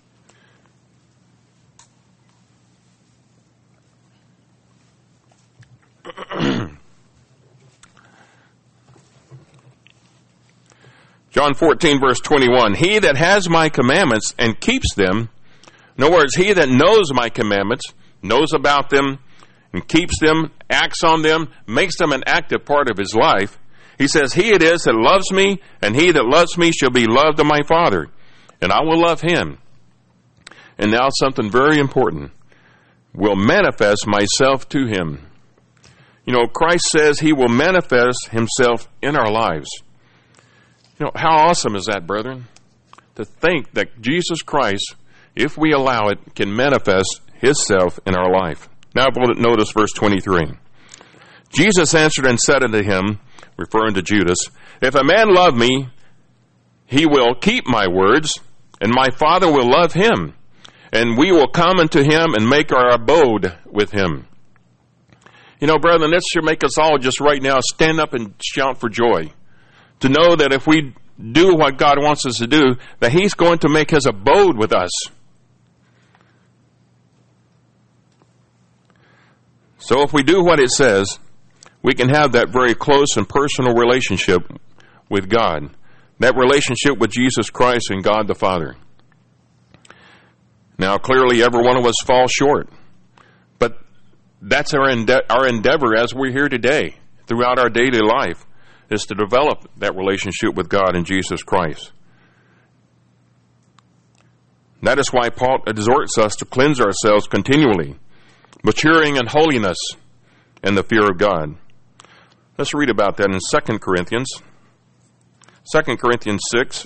[SPEAKER 1] John fourteen, verse twenty-one, he that has my commandments and keeps them, in other words, he that knows my commandments, knows about them, and keeps them, acts on them, makes them an active part of his life, he says, he it is that loves me, and he that loves me shall be loved of my Father, and I will love him. And now something very important, will manifest myself to him. You know, Christ says he will manifest himself in our lives. You know, how awesome is that, brethren? To think that Jesus Christ, if we allow it, can manifest himself in our life. Now notice verse twenty-three. Jesus answered and said unto him, referring to Judas, if a man love me, he will keep my words, and my Father will love him, and we will come unto him and make our abode with him. You know, brethren, this should make us all just right now stand up and shout for joy. To know that if we do what God wants us to do, that he's going to make his abode with us. So if we do what it says, we can have that very close and personal relationship with God. That relationship with Jesus Christ and God the Father. Now, clearly, every one of us falls short. But that's our, ende- our endeavor as we're here today, throughout our daily life, is to develop that relationship with God and Jesus Christ. That is why Paul exhorts us to cleanse ourselves continually, maturing in holiness and the fear of God. Let's read about that in Second Corinthians. Second Corinthians six.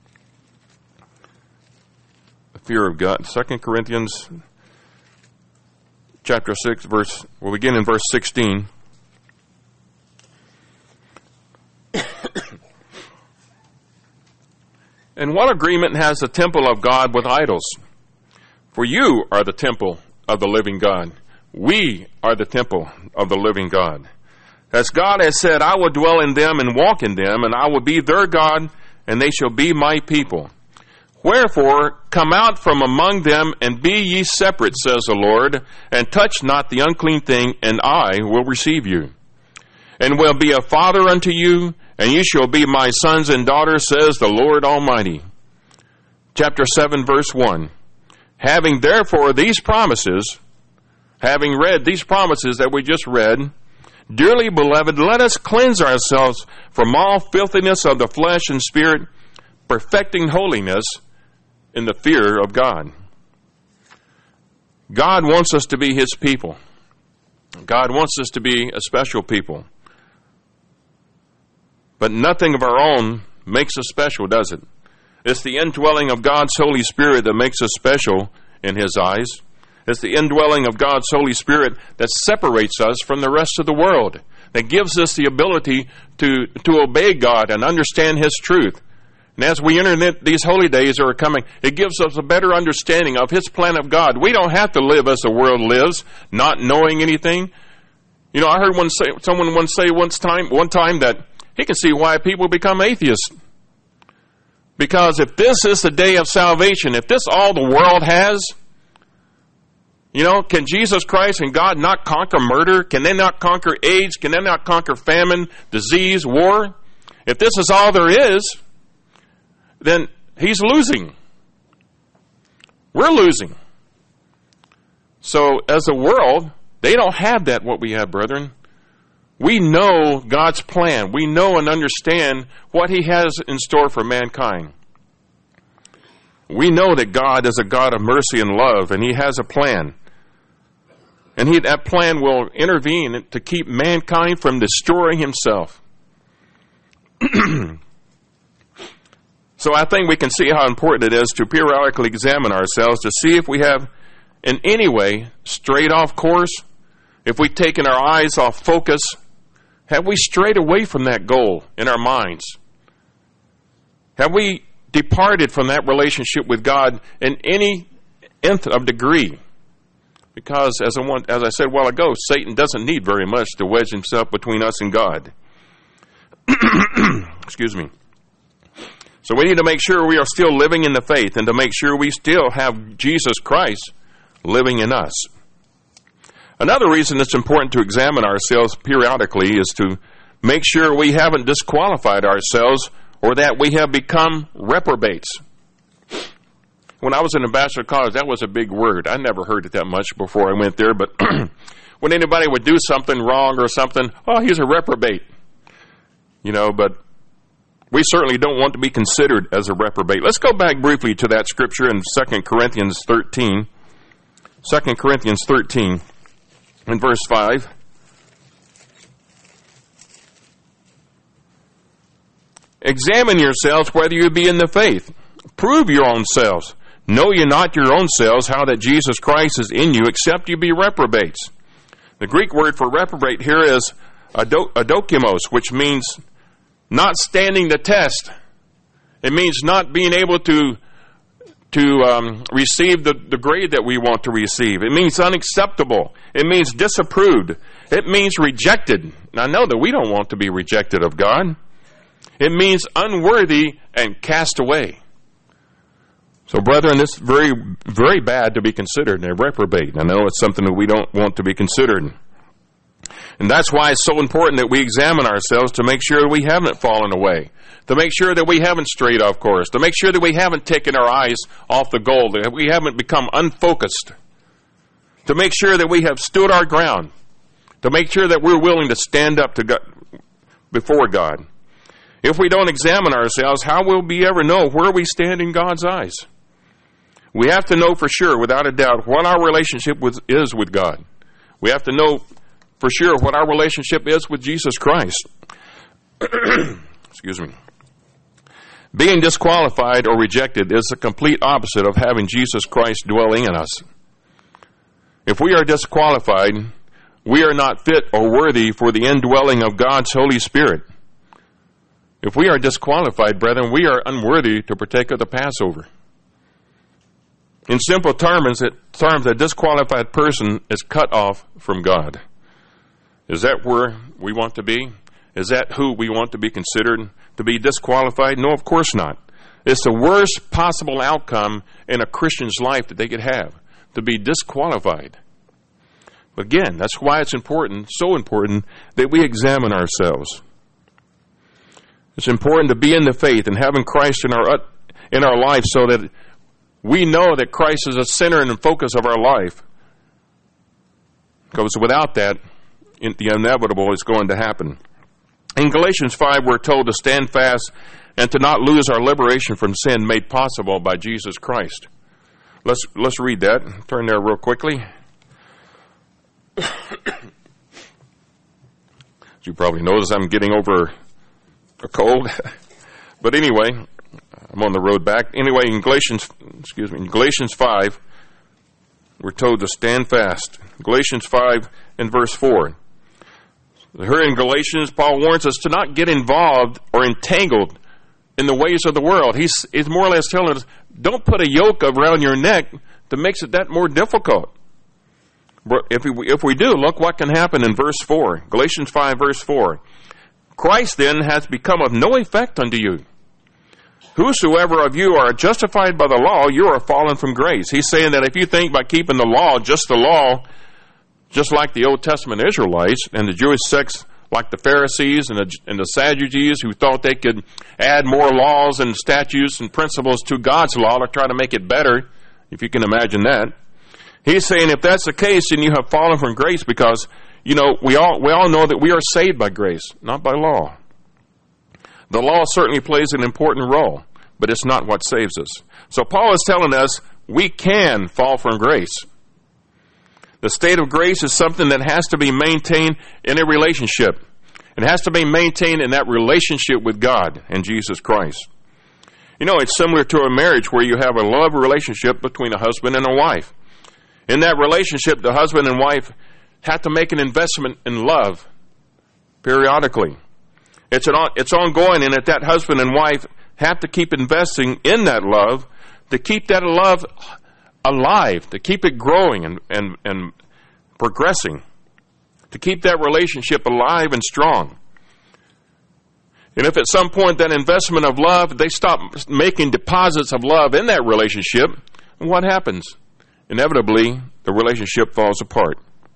[SPEAKER 1] The fear of God. Second Corinthians chapter six, verse, we'll begin in verse sixteen. And what agreement has the temple of God with idols? For you are the temple of the living God. We are the temple of the living God. As God has said, I will dwell in them and walk in them, and I will be their God, and they shall be my people. Wherefore, come out from among them, and be ye separate, says the Lord, and touch not the unclean thing, and I will receive you. And will be a father unto you, and you shall be my sons and daughters, says the Lord Almighty. Chapter seven, verse one. Having therefore these promises, having read these promises that we just read, dearly beloved, let us cleanse ourselves from all filthiness of the flesh and spirit, perfecting holiness in the fear of God. God wants us to be His people. God wants us to be a special people. But nothing of our own makes us special, does it? It's the indwelling of God's Holy Spirit that makes us special in His eyes. It's the indwelling of God's Holy Spirit that separates us from the rest of the world, that gives us the ability to, to obey God and understand His truth. And as we enter these holy days that are coming, it gives us a better understanding of His plan of God. We don't have to live as the world lives, not knowing anything. You know, I heard one say, someone once say once time, one time that he can see why people become atheists. Because if this is the day of salvation, if this all the world has, you know, can Jesus Christ and God not conquer murder? Can they not conquer AIDS? Can they not conquer famine, disease, war? If this is all there is, then He's losing. We're losing. So as a world, they don't have that, what we have, brethren. We know God's plan. We know and understand what He has in store for mankind. We know that God is a God of mercy and love, and He has a plan. And he, that plan will intervene to keep mankind from destroying himself. So I think we can see how important it is to periodically examine ourselves to see if we have in any way strayed off course, if we've taken our eyes off focus. Have we strayed away from that goal in our minds? Have we departed from that relationship with God in any nth of degree? Because, as I, want, as I said a while ago, Satan doesn't need very much to wedge himself between us and God. Excuse me. So we need to make sure we are still living in the faith and to make sure we still have Jesus Christ living in us. Another reason it's important to examine ourselves periodically is to make sure we haven't disqualified ourselves or that we have become reprobates. When I was in Ambassador College, that was a big word. I never heard it that much before I went there, but when anybody would do something wrong or something, oh, he's a reprobate. You know, but we certainly don't want to be considered as a reprobate. Let's go back briefly to that scripture in Second Corinthians thirteen. Second Corinthians thirteen, in verse five. Examine yourselves whether you be in the faith. Prove your own selves. Know ye not your own selves how that Jesus Christ is in you, except you be reprobates. The Greek word for reprobate here is ado- adokimos, which means not standing the test. It means not being able to to um, receive the, the grade that we want to receive. It means unacceptable. It means disapproved. It means rejected. And I know that we don't want to be rejected of God. It means unworthy and cast away. So, brethren, it's very, very bad to be considered a reprobate. I know it's something that we don't want to be considered. And that's why it's so important that we examine ourselves to make sure we haven't fallen away, to make sure that we haven't strayed off course, to make sure that we haven't taken our eyes off the goal, that we haven't become unfocused, to make sure that we have stood our ground, to make sure that we're willing to stand up to God, before God. If we don't examine ourselves, how will we ever know where we stand in God's eyes? We have to know for sure, without a doubt, what our relationship with, is with God. We have to know for sure what our relationship is with Jesus Christ. Excuse me. Being disqualified or rejected is the complete opposite of having Jesus Christ dwelling in us. If we are disqualified, we are not fit or worthy for the indwelling of God's Holy Spirit. If we are disqualified, brethren, we are unworthy to partake of the Passover. In simple terms, it, terms, a disqualified person is cut off from God. Is that where we want to be? Is that who we want to be considered to be disqualified? No, of course not. It's the worst possible outcome in a Christian's life that they could have, to be disqualified. But again, that's why it's important, so important, that we examine ourselves. It's important to be in the faith and having Christ in our in our life so that we know that Christ is the center and the focus of our life. Because without that, the inevitable is going to happen. In Galatians five, we're told to stand fast and to not lose our liberation from sin made possible by Jesus Christ. Let's let's read that. Turn there real quickly. As you probably notice, I'm getting over a cold. But anyway, I'm on the road back. Anyway, in Galatians, excuse me, in Galatians five, we're told to stand fast. Galatians five and verse four. Here in Galatians, Paul warns us to not get involved or entangled in the ways of the world. He's, he's more or less telling us, don't put a yoke around your neck that makes it that more difficult. But if we, if we do, look what can happen in verse four. Galatians five, verse four. Christ then has become of no effect unto you. Whosoever of you are justified by the law, you are fallen from grace. He's saying that if you think by keeping the law, just the law, just like the Old Testament Israelites and the Jewish sects like the Pharisees and the, and the Sadducees who thought they could add more laws and statutes and principles to God's law to try to make it better, if you can imagine that. He's saying if that's the case, then you have fallen from grace because, you know, we all we all know that we are saved by grace, not by law. The law certainly plays an important role, but it's not what saves us. So Paul is telling us we can fall from grace. The state of grace is something that has to be maintained in a relationship. It has to be maintained in that relationship with God and Jesus Christ. You know, it's similar to a marriage where you have a love relationship between a husband and a wife. In that relationship, the husband and wife have to make an investment in love periodically. It's an it's ongoing, and that that husband and wife have to keep investing in that love to keep that love alive, to keep it growing and, and, and progressing, to keep that relationship alive and strong. And if at some point that investment of love, they stop making deposits of love in that relationship, what happens? Inevitably, the relationship falls apart.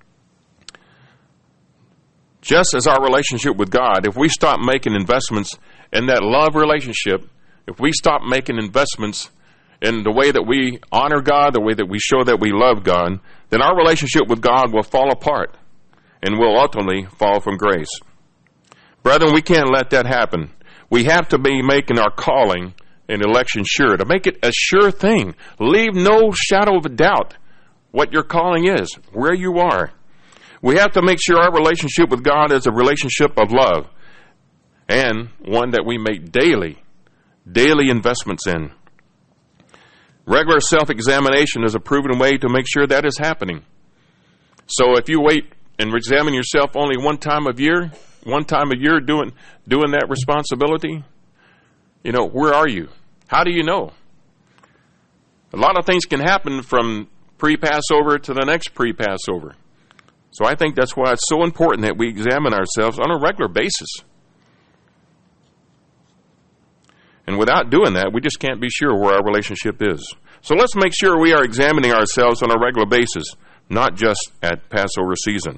[SPEAKER 1] Just as our relationship with God, if we stop making investments in that love relationship, if we stop making investments in the way that we honor God, the way that we show that we love God, then our relationship with God will fall apart and will ultimately fall from grace. Brethren, we can't let that happen. We have to be making our calling and election sure, to make it a sure thing. Leave no shadow of a doubt what your calling is, where you are. We have to make sure our relationship with God is a relationship of love and one that we make daily, daily investments in. Regular self-examination is a proven way to make sure that is happening. So if you wait and examine yourself only one time a year, one time a year doing doing that responsibility, you know, where are you? How do you know? A lot of things can happen from pre-Passover to the next pre-Passover. So I think that's why it's so important that we examine ourselves on a regular basis. And without doing that, we just can't be sure where our relationship is. So let's make sure we are examining ourselves on a regular basis, not just at Passover season.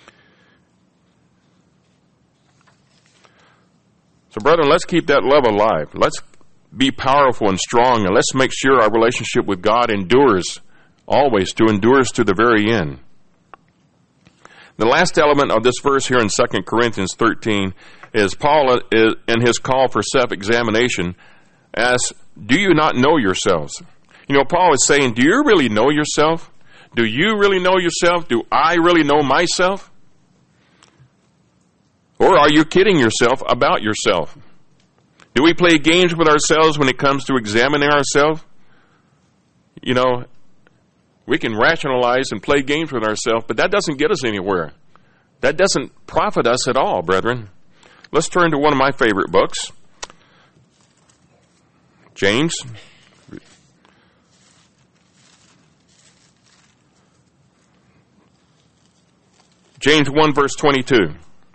[SPEAKER 1] So, brethren, let's keep that love alive. Let's be powerful and strong, and let's make sure our relationship with God endures, always to endures to the very end. The last element of this verse here in Second Corinthians thirteen is Paul is, in his call for self-examination asks, do you not know yourselves? You know, Paul is saying, do you really know yourself? Do you really know yourself? Do I really know myself? Or are you kidding yourself about yourself? Do we play games with ourselves when it comes to examining ourselves? You know, we can rationalize and play games with ourselves, but that doesn't get us anywhere. That doesn't profit us at all, brethren. Let's turn to one of my favorite books, James. James one, verse twenty-two.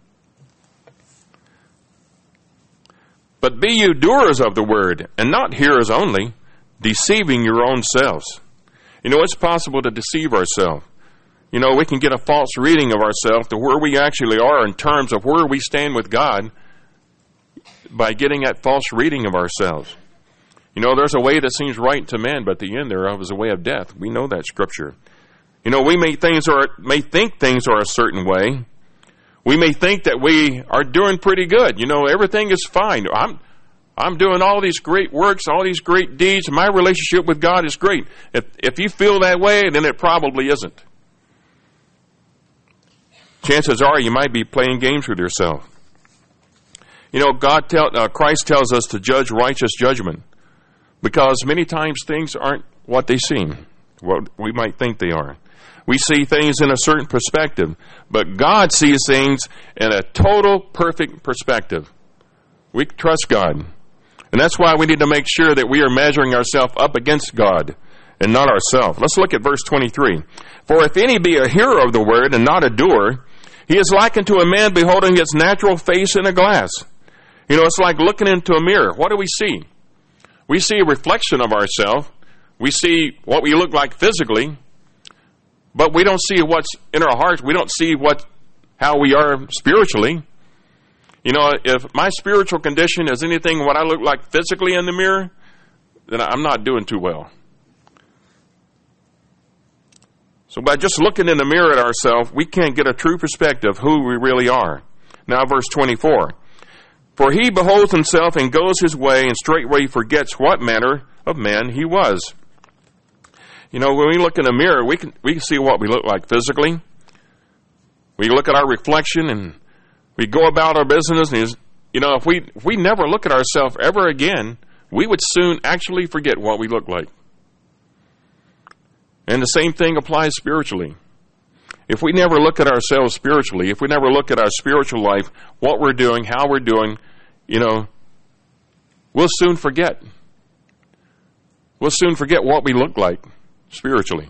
[SPEAKER 1] But be you doers of the word, and not hearers only, deceiving your own selves. You know, it's possible to deceive ourselves. You know, we can get a false reading of ourselves to where we actually are in terms of where we stand with God by getting that false reading of ourselves. You know, there's a way that seems right to man, but the end thereof is a way of death. We know that scripture. You know, we may things are may think things are a certain way. We may think that we are doing pretty good. You know, everything is fine. I'm I'm doing all these great works, all these great deeds. My relationship with God is great. If if you feel that way, then it probably isn't. Chances are you might be playing games with yourself. You know, God tell uh, Christ tells us to judge righteous judgment, because many times things aren't what they seem, what we might think they are. We see things in a certain perspective, but God sees things in a total, perfect perspective. We trust God. And that's why we need to make sure that we are measuring ourselves up against God and not ourselves. Let's look at verse twenty-three. For if any be a hearer of the word and not a doer, he is likened to a man beholding his natural face in a glass. You know, it's like looking into a mirror. What do we see? We see a reflection of ourselves. We see what we look like physically, but we don't see what's in our hearts. We don't see what how we are spiritually. You know, if my spiritual condition is anything what I look like physically in the mirror, then I'm not doing too well. So by just looking in the mirror at ourselves, we can't get a true perspective of who we really are. Now verse twenty-four. For he beholds himself and goes his way, and straightway forgets what manner of man he was. You know, when we look in the mirror, we can we can see what we look like physically. We look at our reflection and we go about our business. And, you know, if we if we never look at ourselves ever again, we would soon actually forget what we look like. And the same thing applies spiritually. If we never look at ourselves spiritually, if we never look at our spiritual life, what we're doing, how we're doing, you know, we'll soon forget. We'll soon forget what we look like spiritually.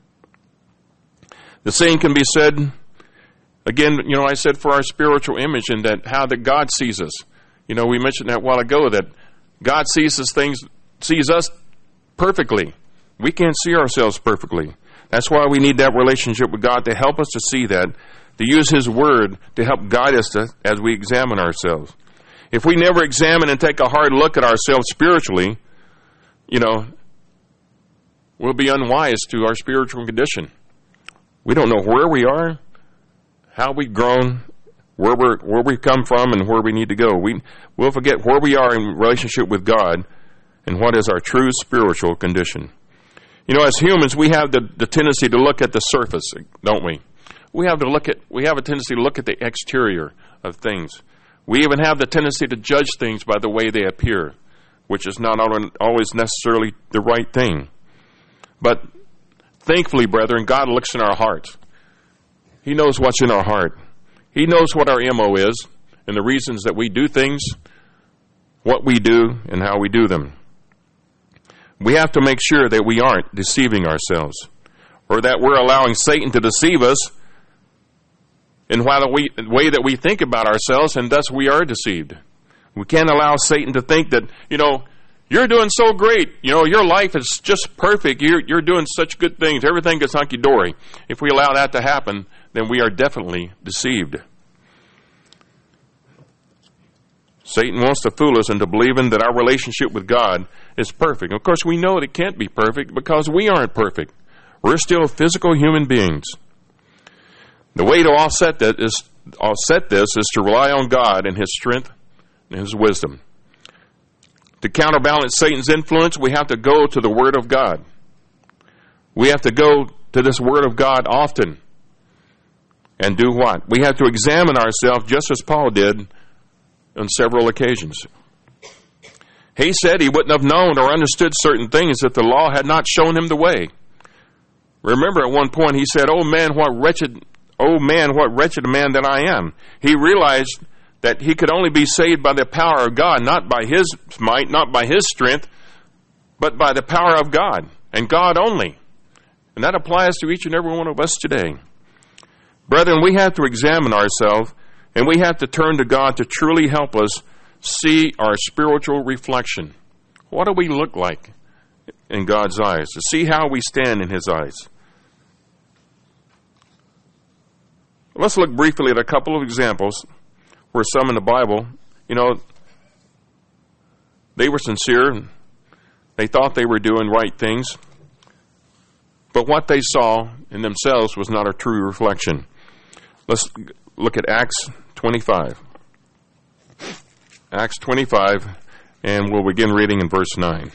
[SPEAKER 1] The same can be said, again, you know, I said for our spiritual image, and that how that God sees us. You know, we mentioned that a while ago, that God sees us things, sees us perfectly. We can't see ourselves perfectly. That's why we need that relationship with God to help us to see that, to use His Word to help guide us to, as we examine ourselves. If we never examine and take a hard look at ourselves spiritually, you know, we'll be unwise to our spiritual condition. We don't know where we are, how we've grown, where we're, where we've come from, and where we need to go. We, we'll forget where we are in relationship with God and what is our true spiritual condition. You know, as humans, we have the, the tendency to look at the surface, don't we? We have to look at we have a tendency to look at the exterior of things. We even have the tendency to judge things by the way they appear, which is not always necessarily the right thing. But thankfully, brethren, God looks in our hearts. He knows what's in our heart. He knows what our M O is and the reasons that we do things, what we do, and how we do them. We have to make sure that we aren't deceiving ourselves, or that we're allowing Satan to deceive us in the way that we think about ourselves, and thus we are deceived. We can't allow Satan to think that, you know, you're doing so great. You know, your life is just perfect. You're, you're doing such good things. Everything is hunky-dory. If we allow that to happen, then we are definitely deceived. Satan wants to fool us into believing that our relationship with God is perfect. Of course, we know it can't be perfect because we aren't perfect. We're still physical human beings. The way to offset that is offset this is to rely on God and His strength and His wisdom. To counterbalance Satan's influence, we have to go to the Word of God. We have to go to this Word of God often. And do what? We have to examine ourselves just as Paul did on several occasions. He said he wouldn't have known or understood certain things if the law had not shown him the way. Remember, at one point he said, "Oh man, what wretched, oh man, what wretched man that I am." He realized that he could only be saved by the power of God, not by his might, not by his strength, but by the power of God, and God only. And that applies to each and every one of us today. Brethren, we have to examine ourselves, and we have to turn to God to truly help us see our spiritual reflection. What do we look like in God's eyes? To see how we stand in His eyes. Let's look briefly at a couple of examples where some in the Bible, you know, they were sincere. They thought they were doing right things. but what they saw in themselves was not a true reflection. Let's look at Acts twenty-five. Acts twenty-five, and we'll begin reading in verse nine.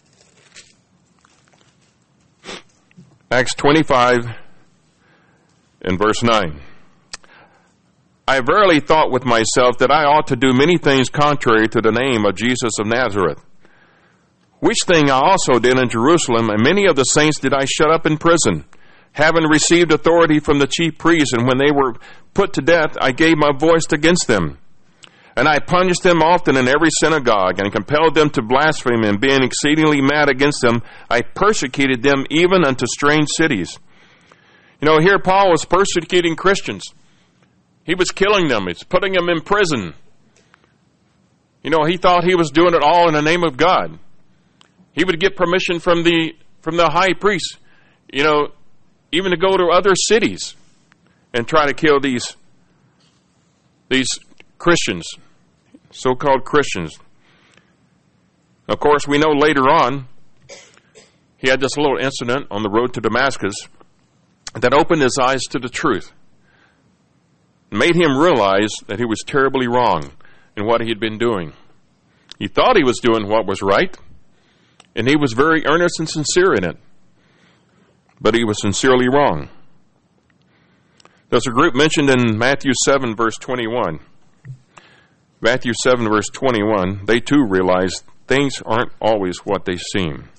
[SPEAKER 1] Acts twenty-five and verse nine. I verily thought with myself that I ought to do many things contrary to the name of Jesus of Nazareth, which thing I also did in Jerusalem, and many of the saints did I shut up in prison, having received authority from the chief priests, and when they were put to death, I gave my voice against them. And I punished them often in every synagogue, and compelled them to blaspheme, and being exceedingly mad against them, I persecuted them even unto strange cities. You know, here Paul was persecuting Christians. He was killing them. He's putting them in prison. You know, he thought he was doing it all in the name of God. He would get permission from the from the high priest, you know, even to go to other cities and try to kill these these Christians, so-called Christians. Of course, we know later on, he had this little incident on the road to Damascus that opened his eyes to the truth, made him realize that he was terribly wrong in what he had been doing. He thought he was doing what was right, and he was very earnest and sincere in it, but he was sincerely wrong. There's a group mentioned in Matthew seven, verse twenty-one. Matthew seven, verse twenty-one, they too realized things aren't always what they seem.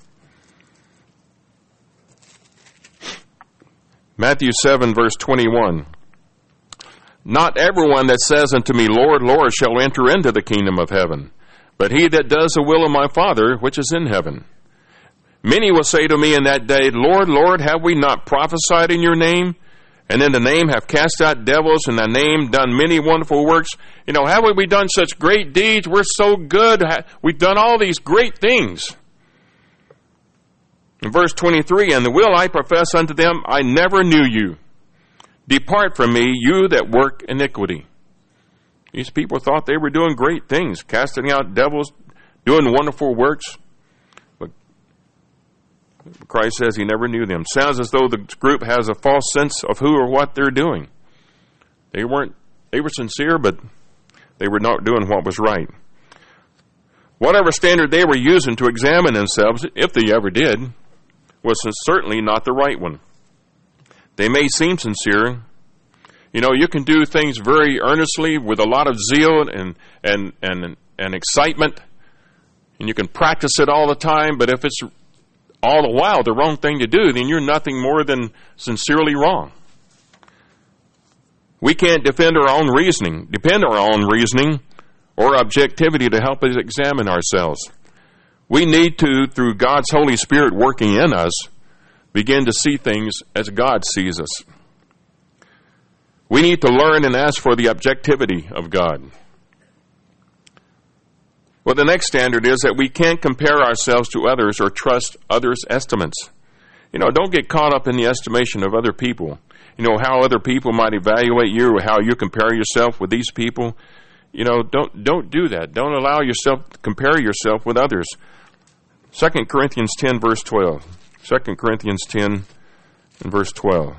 [SPEAKER 1] Matthew seven, verse twenty-one. Not everyone that says unto me, Lord, Lord, shall enter into the kingdom of heaven, but he that does the will of my Father which is in heaven. Many will say to me in that day, Lord, Lord, have we not prophesied in your name? And in the name have cast out devils, in the name done many wonderful works. You know, haven't we done such great deeds? We're so good. We've done all these great things. In verse twenty-three, and the will I profess unto them, I never knew you. Depart from me, you that work iniquity. These people thought they were doing great things, casting out devils, doing wonderful works. But Christ says he never knew them. Sounds as though the group has a false sense of who or what they're doing. They weren't, they were sincere, but they were not doing what was right. Whatever standard they were using to examine themselves, if they ever did, was certainly not the right one. They may seem sincere. You know, you can do things very earnestly with a lot of zeal and, and, and, and excitement, and you can practice it all the time, but if it's all the while the wrong thing to do, then you're nothing more than sincerely wrong. We can't defend our own reasoning, depend on our own reasoning or objectivity to help us examine ourselves. We need to, through God's Holy Spirit working in us, begin to see things as God sees us. We need to learn and ask for the objectivity of God. Well, the next standard is that we can't compare ourselves to others or trust others' estimates. You know, don't get caught up in the estimation of other people. You know, how other people might evaluate you or how you compare yourself with these people. You know, don't don't do that. Don't allow yourself to compare yourself with others. Second Corinthians ten, verse twelve. Second Corinthians ten and verse twelve.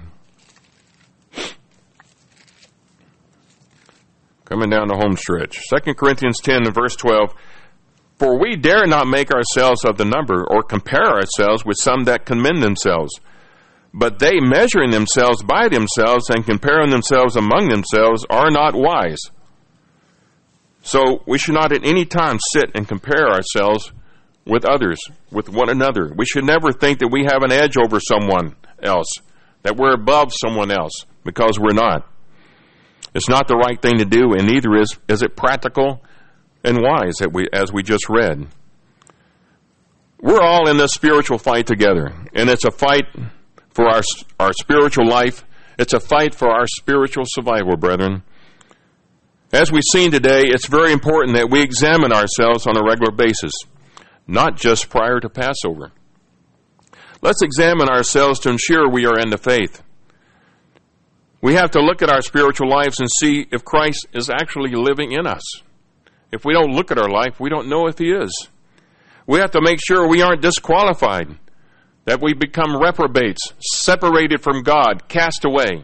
[SPEAKER 1] Coming down the home stretch. Second Corinthians ten and verse twelve. For we dare not make ourselves of the number or compare ourselves with some that commend themselves. But they, measuring themselves by themselves and comparing themselves among themselves, are not wise. So we should not at any time sit and compare ourselves with others, with one another. We should never think that we have an edge over someone else, that we're above someone else, because we're not. It's not the right thing to do, and neither is, is it practical and wise, that we, as we just read. We're all in this spiritual fight together, and it's a fight for our, our spiritual life. It's a fight for our spiritual survival, brethren. As we've seen today, it's very important that we examine ourselves on a regular basis, not just prior to Passover. Let's examine ourselves to ensure we are in the faith. We have to look at our spiritual lives and see if Christ is actually living in us. If we don't look at our life, we don't know if he is. We have to make sure we aren't disqualified, that we become reprobates, separated from God, cast away.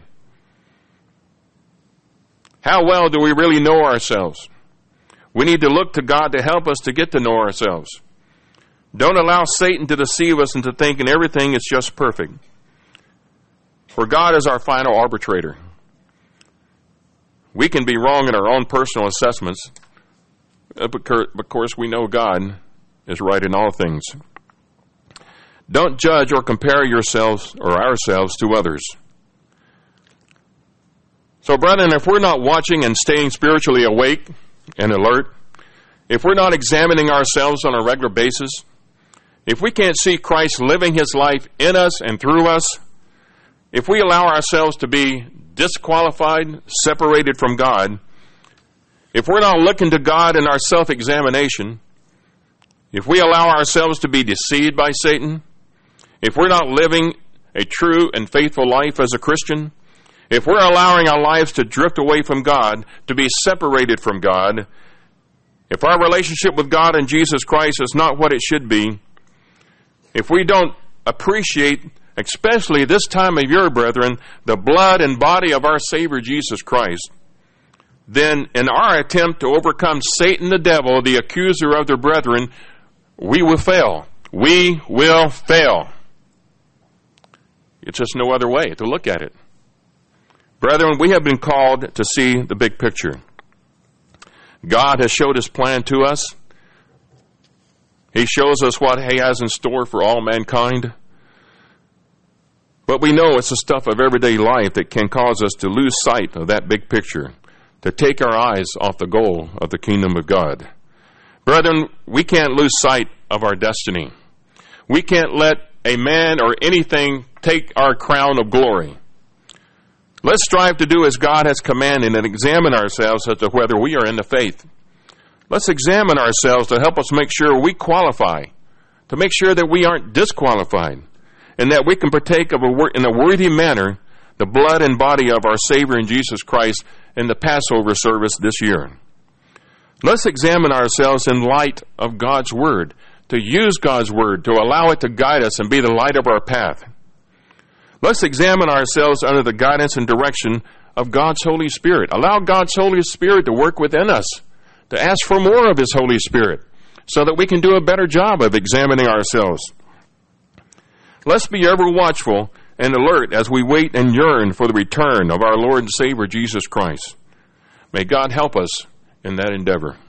[SPEAKER 1] How well do we really know ourselves? We need to look to God to help us to get to know ourselves. Don't allow Satan to deceive us into thinking everything is just perfect. For God is our final arbitrator. We can be wrong in our own personal assessments, but of course we know God is right in all things. Don't judge or compare yourselves or ourselves to others. So, brethren, if we're not watching and staying spiritually awake and alert, if we're not examining ourselves on a regular basis, if we can't see Christ living his life in us and through us, if we allow ourselves to be disqualified, separated from God, if we're not looking to God in our self-examination, if we allow ourselves to be deceived by Satan, if we're not living a true and faithful life as a Christian, if we're allowing our lives to drift away from God, to be separated from God, if our relationship with God and Jesus Christ is not what it should be, if we don't appreciate, especially this time of year, brethren, the blood and body of our Savior Jesus Christ, then in our attempt to overcome Satan the devil, the accuser of the brethren, we will fail. We will fail. It's just no other way to look at it. Brethren, we have been called to see the big picture. God has showed his plan to us. He shows us what he has in store for all mankind. But we know it's the stuff of everyday life that can cause us to lose sight of that big picture, to take our eyes off the goal of the kingdom of God. Brethren, we can't lose sight of our destiny. We can't let a man or anything take our crown of glory. Let's strive to do as God has commanded and examine ourselves as to whether we are in the faith. Let's examine ourselves to help us make sure we qualify, to make sure that we aren't disqualified, and that we can partake of a, in a worthy manner the blood and body of our Savior in Jesus Christ in the Passover service this year. Let's examine ourselves in light of God's Word, to use God's Word, to allow it to guide us and be the light of our path. Let's examine ourselves under the guidance and direction of God's Holy Spirit. Allow God's Holy Spirit to work within us, to ask for more of his Holy Spirit, so that we can do a better job of examining ourselves. Let's be ever watchful and alert as we wait and yearn for the return of our Lord and Savior Jesus Christ. May God help us in that endeavor.